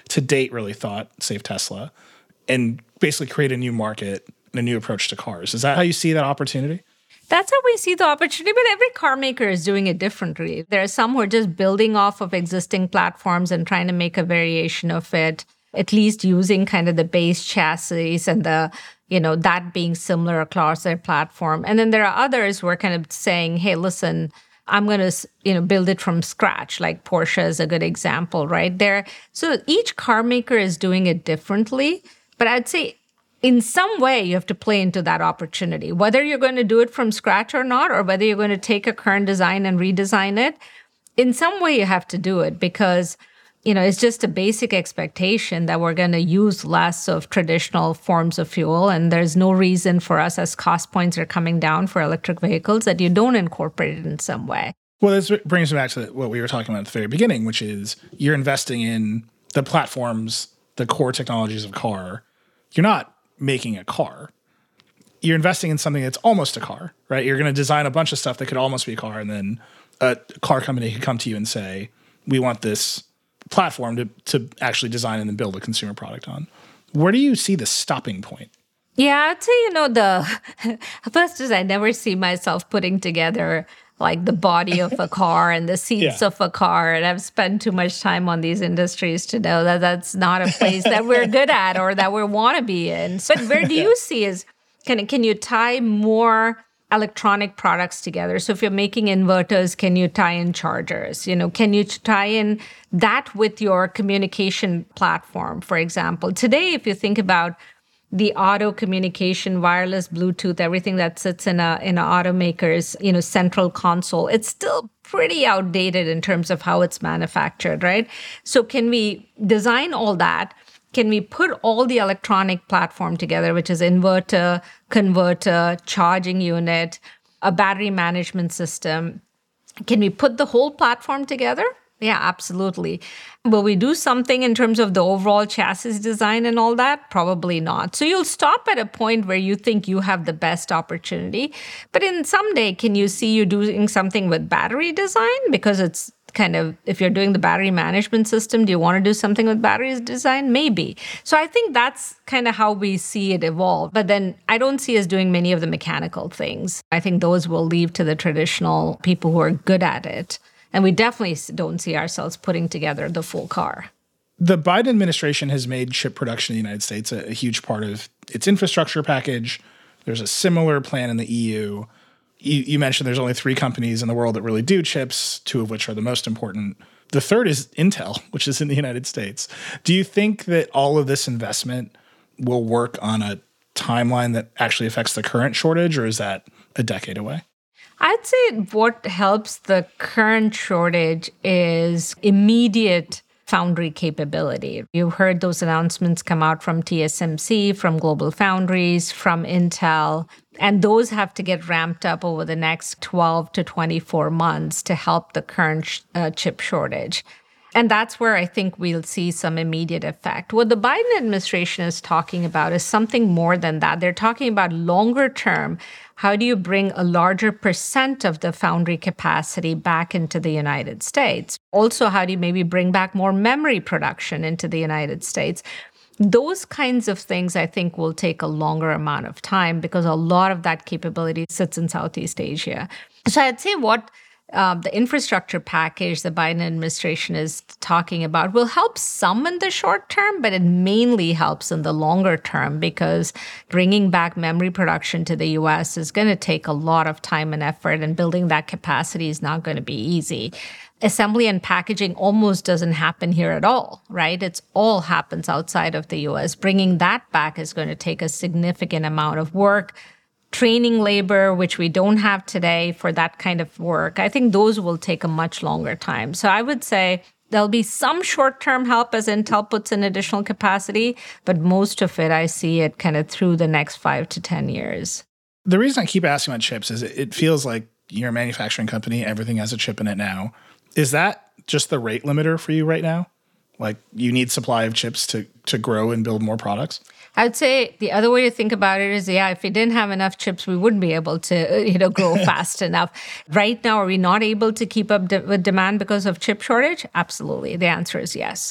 to date really thought, save Tesla, and basically create a new market and a new approach to cars. Is that how you see that opportunity? That's how we see the opportunity, but every car maker is doing it differently. There are some who are just building off of existing platforms and trying to make a variation of it, at least using kind of the base chassis and the, you know, that being similar across their platform. And then there are others who are kind of saying, hey, listen, I'm going to, you know, build it from scratch, like Porsche is a good example, right there. So each car maker is doing it differently, but I'd say in some way, you have to play into that opportunity, whether you're going to do it from scratch or not, or whether you're going to take a current design and redesign it. In some way, you have to do it because, you know, it's just a basic expectation that we're going to use less of traditional forms of fuel. And there's no reason for us, as cost points are coming down for electric vehicles, that you don't incorporate it in some way. Well, this brings me back to what we were talking about at the very beginning, which is you're investing in the platforms, the core technologies of car. You're not making a car. You're investing in something that's almost a car, right? You're going to design a bunch of stuff that could almost be a car, and then a car company could come to you and say, we want this platform to, to actually design and then build a consumer product on. Where do you see the stopping point? Yeah, I'd say, you know, the first is I never see myself putting together like the body of a car and the seats yeah. of a car. And I've spent too much time on these industries to know that that's not a place that we're good at or that we want to be in. So where do you see is, can, can you tie more electronic products together? So if you're making inverters, can you tie in chargers? You know, can you tie in that with your communication platform, for example? Today, if you think about the auto communication, wireless, Bluetooth, everything that sits in a in an automaker's, you know, central console, it's still pretty outdated in terms of how it's manufactured, right? So can we design all that? Can we put all the electronic platform together, which is inverter, converter, charging unit, a battery management system? Can we put the whole platform together? Yeah, absolutely. Will we do something in terms of the overall chassis design and all that? Probably not. So you'll stop at a point where you think you have the best opportunity. But in someday, can you see you doing something with battery design? Because it's kind of, if you're doing the battery management system, do you want to do something with batteries design? Maybe. So I think that's kind of how we see it evolve. But then I don't see us doing many of the mechanical things. I think those will leave to the traditional people who are good at it. And we definitely don't see ourselves putting together the full car. The Biden administration has made chip production in the United States a, a huge part of its infrastructure package. There's a similar plan in the E U. You, you mentioned there's only three companies in the world that really do chips, two of which are the most important. The third is Intel, which is in the United States. Do you think that all of this investment will work on a timeline that actually affects the current shortage, or is that a decade away? I'd say what helps the current shortage is immediate foundry capability. You've heard those announcements come out from T S M C, from Global Foundries, from Intel, and those have to get ramped up over the next twelve to twenty-four months to help the current sh- uh, chip shortage. And that's where I think we'll see some immediate effect. What the Biden administration is talking about is something more than that. They're talking about longer term. How do you bring a larger percent of the foundry capacity back into the United States? Also, how do you maybe bring back more memory production into the United States? Those kinds of things, I think, will take a longer amount of time because a lot of that capability sits in Southeast Asia. So I'd say what Uh, the infrastructure package the Biden administration is talking about will help some in the short term, but it mainly helps in the longer term because bringing back memory production to the U S is going to take a lot of time and effort, and building that capacity is not going to be easy. Assembly and packaging almost doesn't happen here at all, right? It's all happens outside of the U S. Bringing that back is going to take a significant amount of work. Training labor, which we don't have today for that kind of work, I think those will take a much longer time. So I would say there'll be some short-term help as Intel puts in additional capacity, but most of it, I see it kind of through the next five to ten years. The reason I keep asking about chips is it feels like you're a manufacturing company, everything has a chip in it now. Is that just the rate limiter for you right now? Like you need supply of chips to, to grow and build more products? I would say the other way to think about it is, yeah, if we didn't have enough chips, we wouldn't be able to, you know, grow fast enough. Right now, are we not able to keep up de- with demand because of chip shortage? Absolutely. The answer is yes.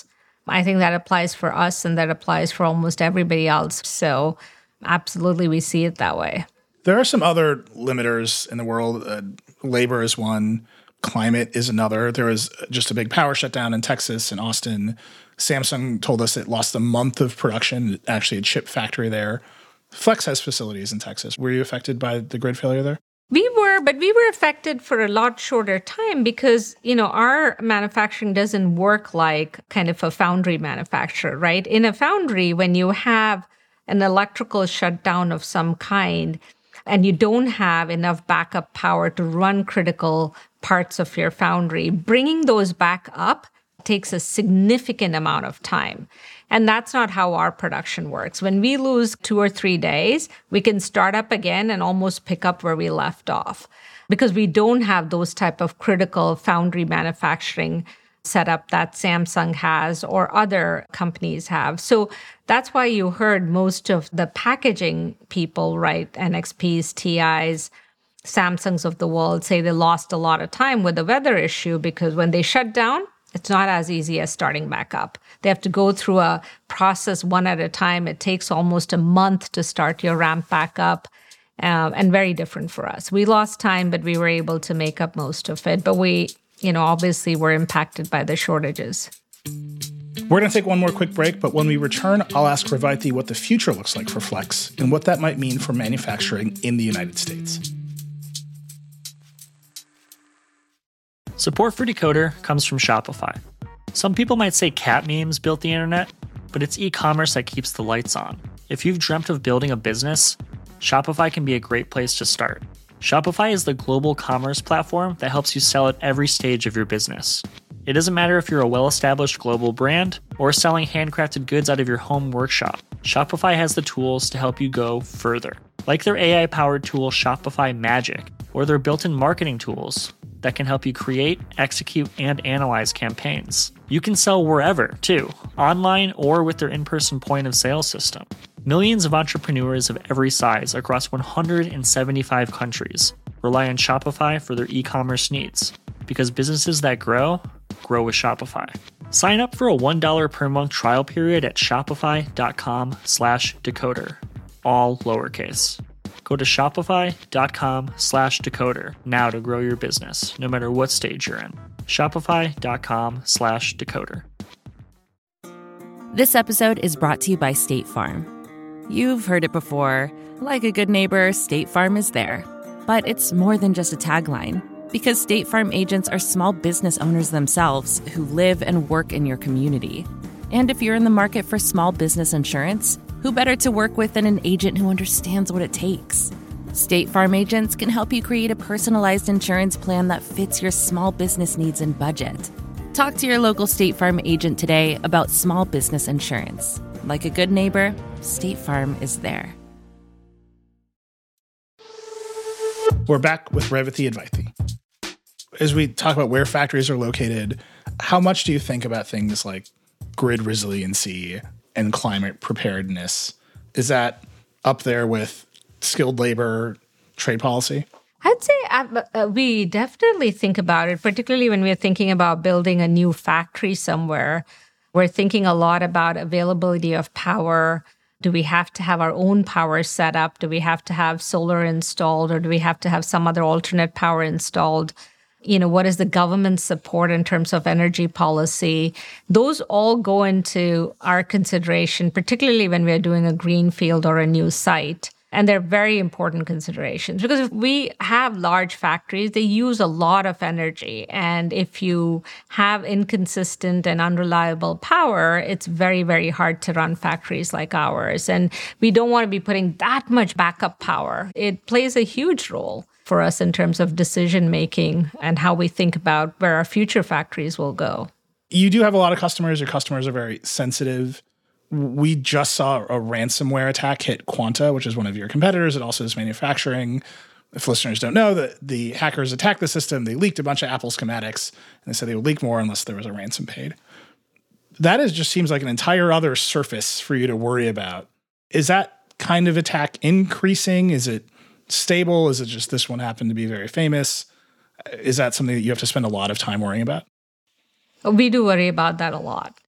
I think that applies for us and that applies for almost everybody else. So absolutely, we see it that way. There are some other limiters in the world. Uh, labor is one. Climate is another. There was just a big power shutdown in Texas and Austin. Samsung told us it lost a month of production, actually a chip factory there. Flex has facilities in Texas. Were you affected by the grid failure there? We were, but we were affected for a lot shorter time because, you know, our manufacturing doesn't work like kind of a foundry manufacturer, right? In a foundry, when you have an electrical shutdown of some kind and you don't have enough backup power to run critical parts of your foundry, bringing those back up takes a significant amount of time. And that's not how our production works. When we lose two or three days, we can start up again and almost pick up where we left off because we don't have those type of critical foundry manufacturing setup that Samsung has or other companies have. So that's why you heard most of the packaging people, right, N X Ps, T Is, Samsungs of the world say they lost a lot of time with the weather issue because when they shut down, it's not as easy as starting back up. They have to go through a process one at a time. It takes almost a month to start your ramp back up, um, and very different for us. We lost time, but we were able to make up most of it. But we, you know, obviously were impacted by the shortages. We're going to take one more quick break, but when we return, I'll ask Revathi what the future looks like for Flex and what that might mean for manufacturing in the United States. Support for Decoder comes from Shopify. Some people might say cat memes built the internet, but it's e-commerce that keeps the lights on. If you've dreamt of building a business, Shopify can be a great place to start. Shopify is the global commerce platform that helps you sell at every stage of your business. It doesn't matter if you're a well-established global brand or selling handcrafted goods out of your home workshop. Shopify has the tools to help you go further, like their A I-powered tool Shopify Magic, or their built-in marketing tools that can help you create, execute, and analyze campaigns. You can sell wherever, too, online or with their in-person point-of-sale system. Millions of entrepreneurs of every size across one hundred seventy-five countries rely on Shopify for their e-commerce needs, because businesses that grow, grow with Shopify. Sign up for a one dollar per month trial period at shopify.com slash decoder, all lowercase. Go to shopify.com slash decoder now to grow your business, no matter what stage you're in. Shopify.com slash decoder. This episode is brought to you by State Farm. You've heard it before. Like a good neighbor, State Farm is there. But it's more than just a tagline, because State Farm agents are small business owners themselves who live and work in your community. And if you're in the market for small business insurance, who better to work with than an agent who understands what it takes? State Farm agents can help you create a personalized insurance plan that fits your small business needs and budget. Talk to your local State Farm agent today about small business insurance. Like a good neighbor, State Farm is there. We're back with Revathi Advaithi. As we talk about where factories are located, how much do you think about things like grid resiliency and climate preparedness? Is that up there with skilled labor, trade policy? I'd say uh, uh, we definitely think about it, particularly when we're thinking about building a new factory somewhere. We're thinking a lot about availability of power. Do we have to have our own power set up? Do we have to have solar installed, or do we have to have some other alternate power installed? You know, what is the government's support in terms of energy policy? Those all go into our consideration, particularly when we're doing a greenfield or a new site. And they're very important considerations because if we have large factories, they use a lot of energy. And if you have inconsistent and unreliable power, it's very, very hard to run factories like ours. And we don't want to be putting that much backup power. It plays a huge role for us in terms of decision making and how we think about where our future factories will go. You do have a lot of customers. Your customers are very sensitive. We just saw a ransomware attack hit Quanta, which is one of your competitors. It also is manufacturing. If listeners don't know, that the hackers attacked the system, they leaked a bunch of Apple schematics, and they said they would leak more unless there was a ransom paid. That is just seems like an entire other surface for you to worry about. Is that kind of attack increasing? Is it stable? Is it just this one happened to be very famous? Is that something that you have to spend a lot of time worrying about? We do worry about that a lot.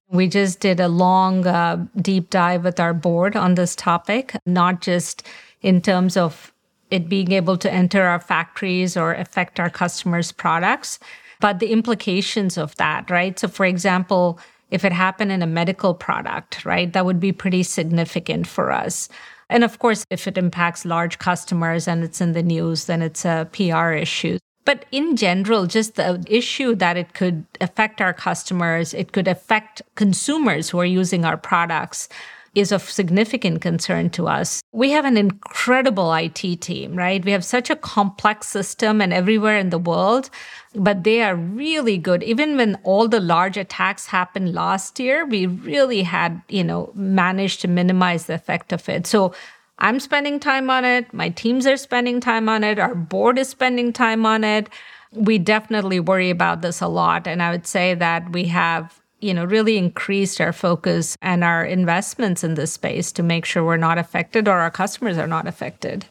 We just did a long, uh, deep dive with our board on this topic, not just in terms of it being able to enter our factories or affect our customers' products, but the implications of that, right? So, for example, if it happened in a medical product, right, that would be pretty significant for us. And of course, if it impacts large customers and it's in the news, then it's a P R issue. But in general, just the issue that it could affect our customers, it could affect consumers who are using our products, is of significant concern to us. We have an incredible I T team, right? We have such a complex system and everywhere in the world, but they are really good. Even when all the large attacks happened last year, we really had, you know, managed to minimize the effect of it. So I'm spending time on it. My teams are spending time on it. Our board is spending time on it. We definitely worry about this a lot. And I would say that we have you know, really increased our focus and our investments in this space to make sure we're not affected or our customers are not affected.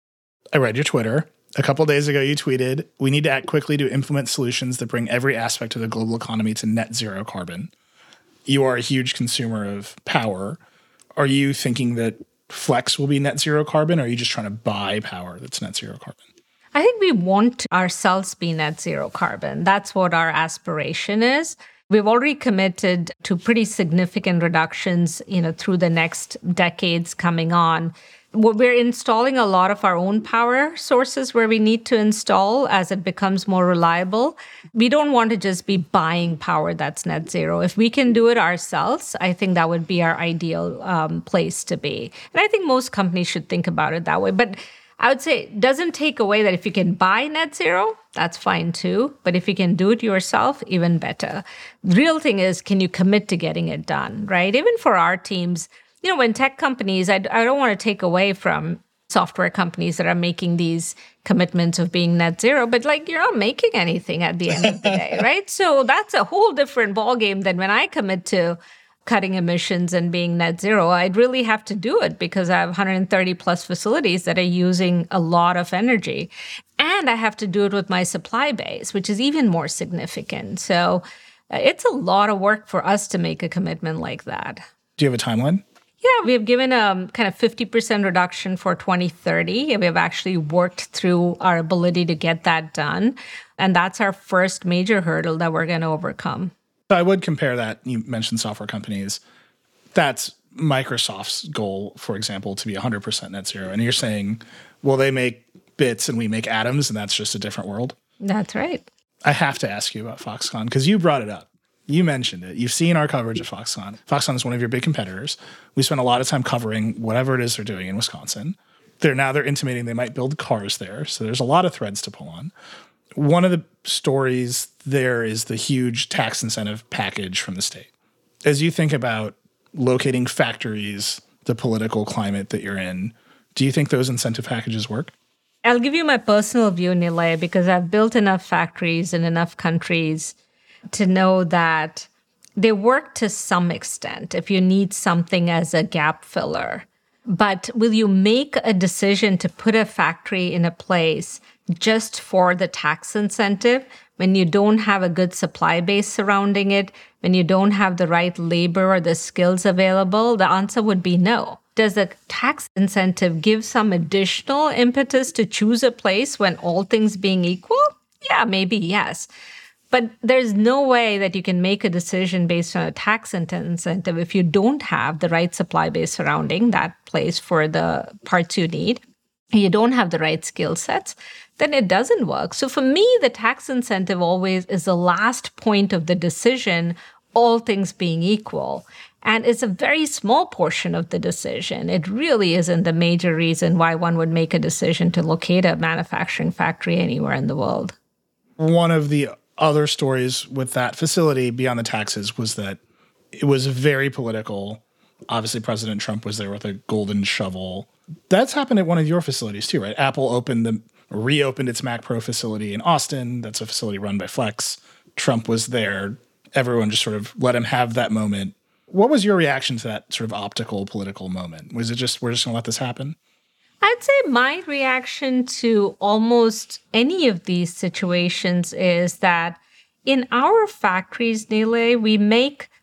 I read your Twitter. A couple of days ago, you tweeted, "We need to act quickly to implement solutions that bring every aspect of the global economy to net zero carbon." You are a huge consumer of power. Are you thinking that Flex will be net zero carbon, or are you just trying to buy power that's net zero carbon? I think we want ourselves to be net zero carbon. That's what our aspiration is. We've already committed to pretty significant reductions, you know, through the next decades coming on. We're installing a lot of our own power sources where we need to install as it becomes more reliable. We don't want to just be buying power that's net zero. If we can do it ourselves, I think that would be our ideal um, place to be. And I think most companies should think about it that way. But I would say it doesn't take away that if you can buy net zero, that's fine too. But if you can do it yourself, even better. The real thing is, can you commit to getting it done, right? Even for our teams, you know, when tech companies, I, I don't want to take away from software companies that are making these commitments of being net zero, but like you're not making anything at the end of the day, right? So that's a whole different ballgame than when I commit to cutting emissions and being net zero. I'd really have to do it because I have one hundred thirty plus facilities that are using a lot of energy. And I have to do it with my supply base, which is even more significant. So uh, it's a lot of work for us to make a commitment like that. Do you have a timeline? Yeah, we have given a kind of fifty percent reduction for twenty thirty. We have actually worked through our ability to get that done. And that's our first major hurdle that we're going to overcome. I would compare that. You mentioned software companies. That's Microsoft's goal, for example, to be one hundred percent net zero. And you're saying, well, they make bits and we make atoms, and that's just a different world? That's right. I have to ask you about Foxconn because you brought it up. You mentioned it. You've seen our coverage of Foxconn. Foxconn is one of your big competitors. We spend a lot of time covering whatever it is they're doing in Wisconsin. They're now they're intimating they might build cars there. So there's a lot of threads to pull on. One of the stories there is the huge tax incentive package from the state. As you think about locating factories, the political climate that you're in, do you think those incentive packages work? I'll give you my personal view, Nilay, because I've built enough factories in enough countries to know that they work to some extent if you need something as a gap filler. But will you make a decision to put a factory in a place just for the tax incentive when you don't have a good supply base surrounding it, when you don't have the right labor or the skills available? The answer would be no. Does the tax incentive give some additional impetus to choose a place when all things being equal? Yeah, maybe yes. But there's no way that you can make a decision based on a tax incentive if you don't have the right supply base surrounding that place for the parts you need. You don't have the right skill sets, then it doesn't work. So for me, the tax incentive always is the last point of the decision, all things being equal. And it's a very small portion of the decision. It really isn't the major reason why one would make a decision to locate a manufacturing factory anywhere in the world. One of the other stories with that facility beyond the taxes was that it was very political. Obviously, President Trump was there with a golden shovel. That's happened at one of your facilities too, right? Apple opened the reopened its Mac Pro facility in Austin. That's a facility run by Flex. Trump was there. Everyone just sort of let him have that moment. What was your reaction to that sort of optical political moment? Was it just, we're just going to let this happen? I'd say my reaction to almost any of these situations is that in our factories, Nilay, we make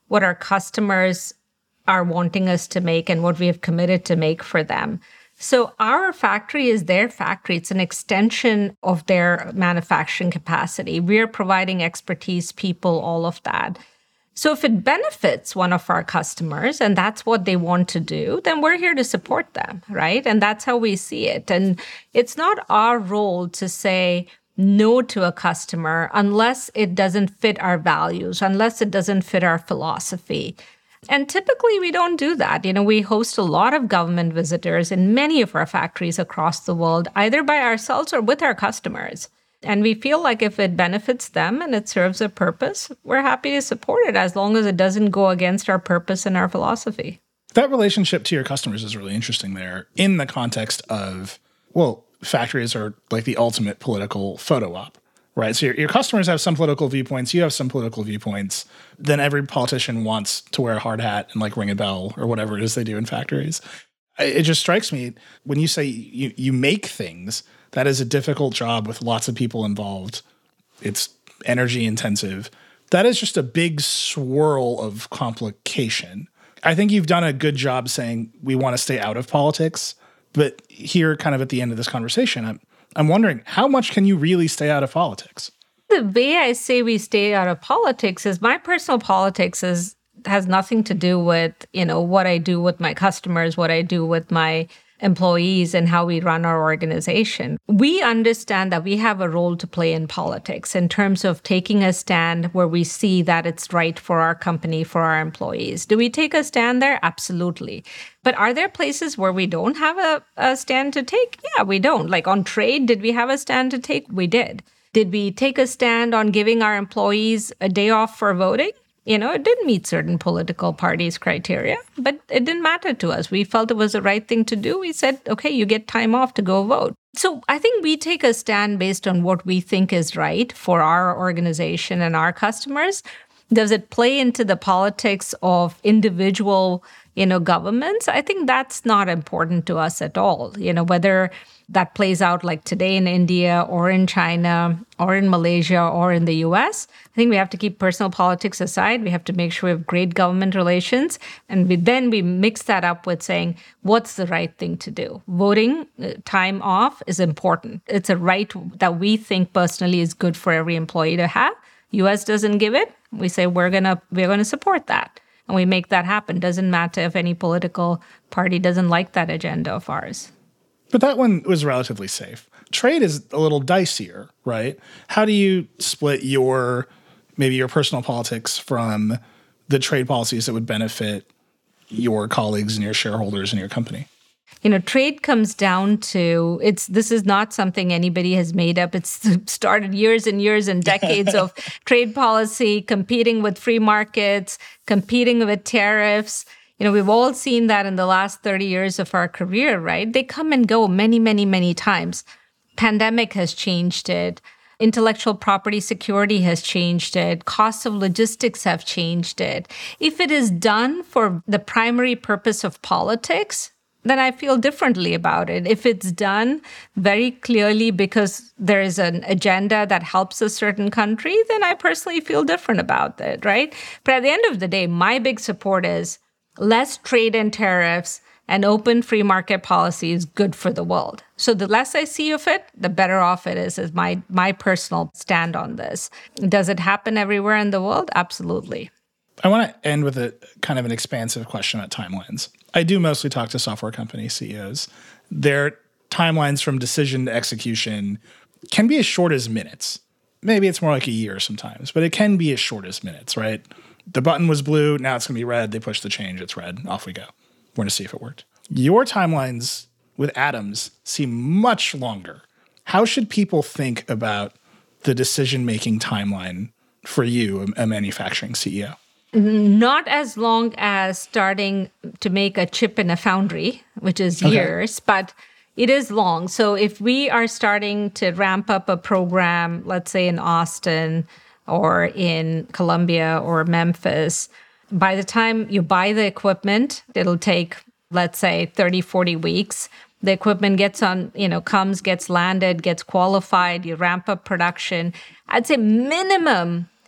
what our customers are wanting us to make and what we have committed to make for them. So our factory is their factory. It's an extension of their manufacturing capacity. We're providing expertise, people, all of that. So if it benefits one of our customers and that's what they want to do, then we're here to support them, right? And that's how we see it. And it's not our role to say no to a customer unless it doesn't fit our values, unless it doesn't fit our philosophy. And typically we don't do that. You know, we host a lot of government visitors in many of our factories across the world, either by ourselves or with our customers. And we feel like if it benefits them and it serves a purpose, we're happy to support it as long as it doesn't go against our purpose and our philosophy. That relationship to your customers is really interesting there in the context of, well, factories are like the ultimate political photo op, right? So your, your customers have some political viewpoints, you have some political viewpoints. Then every politician wants to wear a hard hat and like ring a bell or whatever it is they do in factories. It just strikes me when you say you, you make things, that is a difficult job with lots of people involved. It's energy intensive. That is just a big swirl of complication. I think you've done a good job saying we want to stay out of politics. But here, kind of at the end of this conversation, I'm, I'm wondering, how much can you really stay out of politics? The way I say we stay out of politics is my personal politics is has nothing to do with, you know, what I do with my customers, what I do with my employees and how we run our organization. We understand that we have a role to play in politics in terms of taking a stand where we see that it's right for our company, for our employees. Do we take a stand there? Absolutely. But are there places where we don't have a, a stand to take? Yeah, we don't. Like on trade, did we have a stand to take? We did. Did we take a stand on giving our employees a day off for voting? You know, it didn't meet certain political parties' criteria, but it didn't matter to us. We felt it was the right thing to do. We said, okay, you get time off to go vote. So I think we take a stand based on what we think is right for our organization and our customers. Does it play into the politics of individual, you know, governments? I think that's not important to us at all. You know, whether that plays out like today in India or in China or in Malaysia or in the U S, I think we have to keep personal politics aside. We have to make sure we have great government relations. And we, then we mix that up with saying, what's the right thing to do? Voting time off is important. It's a right that we think personally is good for every employee to have. U S doesn't give it. We say we're gonna we're gonna support that. And we make that happen. Doesn't matter if any political party doesn't like that agenda of ours. But that one was relatively safe. Trade is a little dicier, right? How do you split your, maybe your personal politics from the trade policies that would benefit your colleagues and your shareholders and your company? You know, trade comes down to, it's this is not something anybody has made up. It's started years and years and decades of trade policy, competing with free markets, competing with tariffs. You know, we've all seen that in the last thirty years of our career, right? They come and go many, many, many times. Pandemic has changed it. Intellectual property security has changed it. Costs of logistics have changed it. If it is done for the primary purpose of politics, then I feel differently about it. If it's done very clearly because there is an agenda that helps a certain country, then I personally feel different about it, right? But at the end of the day, my big support is less trade and tariffs and open free market policy is good for the world. So the less I see of it, the better off it is, is my, my personal stand on this. Does it happen everywhere in the world? Absolutely. I want to end with a kind of an expansive question about timelines. I do mostly talk to software company C E Os. Their timelines from decision to execution can be as short as minutes. Maybe it's more like a year sometimes, but it can be as short as minutes, right? The button was blue, now it's going to be red. They push the change, it's red. Off we go. We're going to see if it worked. Your timelines with Atoms seem much longer. How should people think about the decision-making timeline for you, a manufacturing C E O? Not as long as starting to make a chip in a foundry, which is Okay. years, but it is long. So if we are starting to ramp up a program, let's say in Austin or in Columbia or Memphis, by the time you buy the equipment, it'll take, let's say, thirty, forty weeks. The equipment gets on, you know, comes, gets landed, gets qualified, you ramp up production. I'd say minimum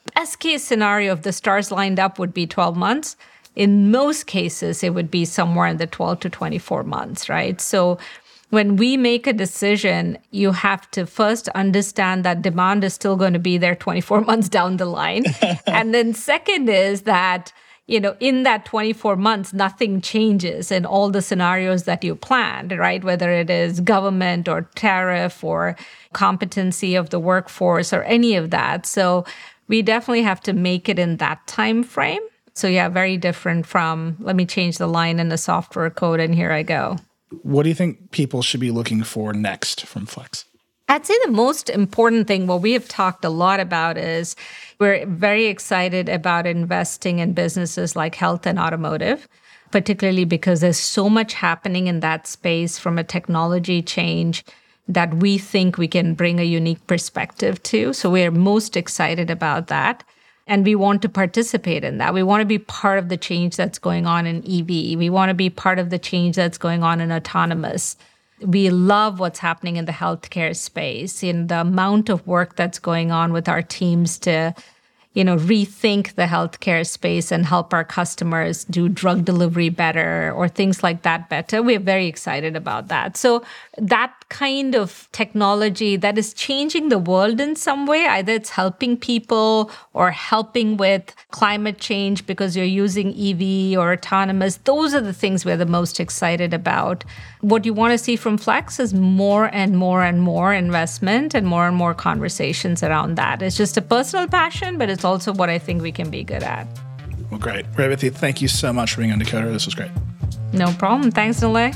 best case scenario, if the stars lined up, would be twelve months. In most cases, it would be somewhere in the twelve to twenty-four months, right? So when we make a decision, you have to first understand that demand is still going to be there twenty-four months down the line. And then second is that, you know, in that twenty-four months, nothing changes in all the scenarios that you planned, right? Whether it is government or tariff or competency of the workforce or any of that. So we definitely have to make it in that time frame. So yeah, very different from, let me change the line in the software code and here I go. What do you think people should be looking for next from Flex? I'd say the most important thing, what we have talked a lot about, is we're very excited about investing in businesses like health and automotive, particularly because there's so much happening in that space from a technology change that we think we can bring a unique perspective to. So we're most excited about that. And we want to participate in that. We want to be part of the change that's going on in E V. We want to be part of the change that's going on in autonomous. We love what's happening in the healthcare space, in the amount of work that's going on with our teams to, you know, rethink the healthcare space and help our customers do drug delivery better or things like that better. We're very excited about that. So that kind of technology that is changing the world in some way, either it's helping people or helping with climate change because you're using E V or autonomous, those are the things we're the most excited about. What you want to see from Flex is more and more and more investment and more and more conversations around that. It's just a personal passion, but it's also what I think we can be good at. Well, great. Revathi, thank you so much for being on Decoder. This was great. No problem. Thanks, Nilay.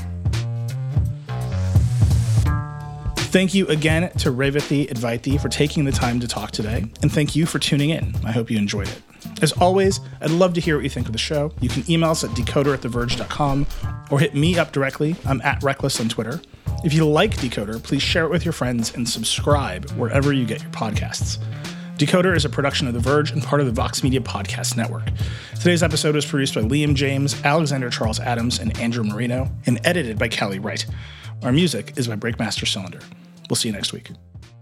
Thank you again to Revathi Advaithi for taking the time to talk today, and thank you for tuning in. I hope you enjoyed it. As always, I'd love to hear what you think of the show. You can email us at decoder at the verge dot com or hit me up directly. I'm at Reckless on Twitter. If you like Decoder, please share it with your friends and subscribe wherever you get your podcasts. Decoder is a production of The Verge and part of the Vox Media Podcast Network. Today's episode was produced by Liam James, Alexander Charles Adams, and Andrew Marino, and edited by Callie Wright. Our music is by Breakmaster Cylinder. We'll see you next week.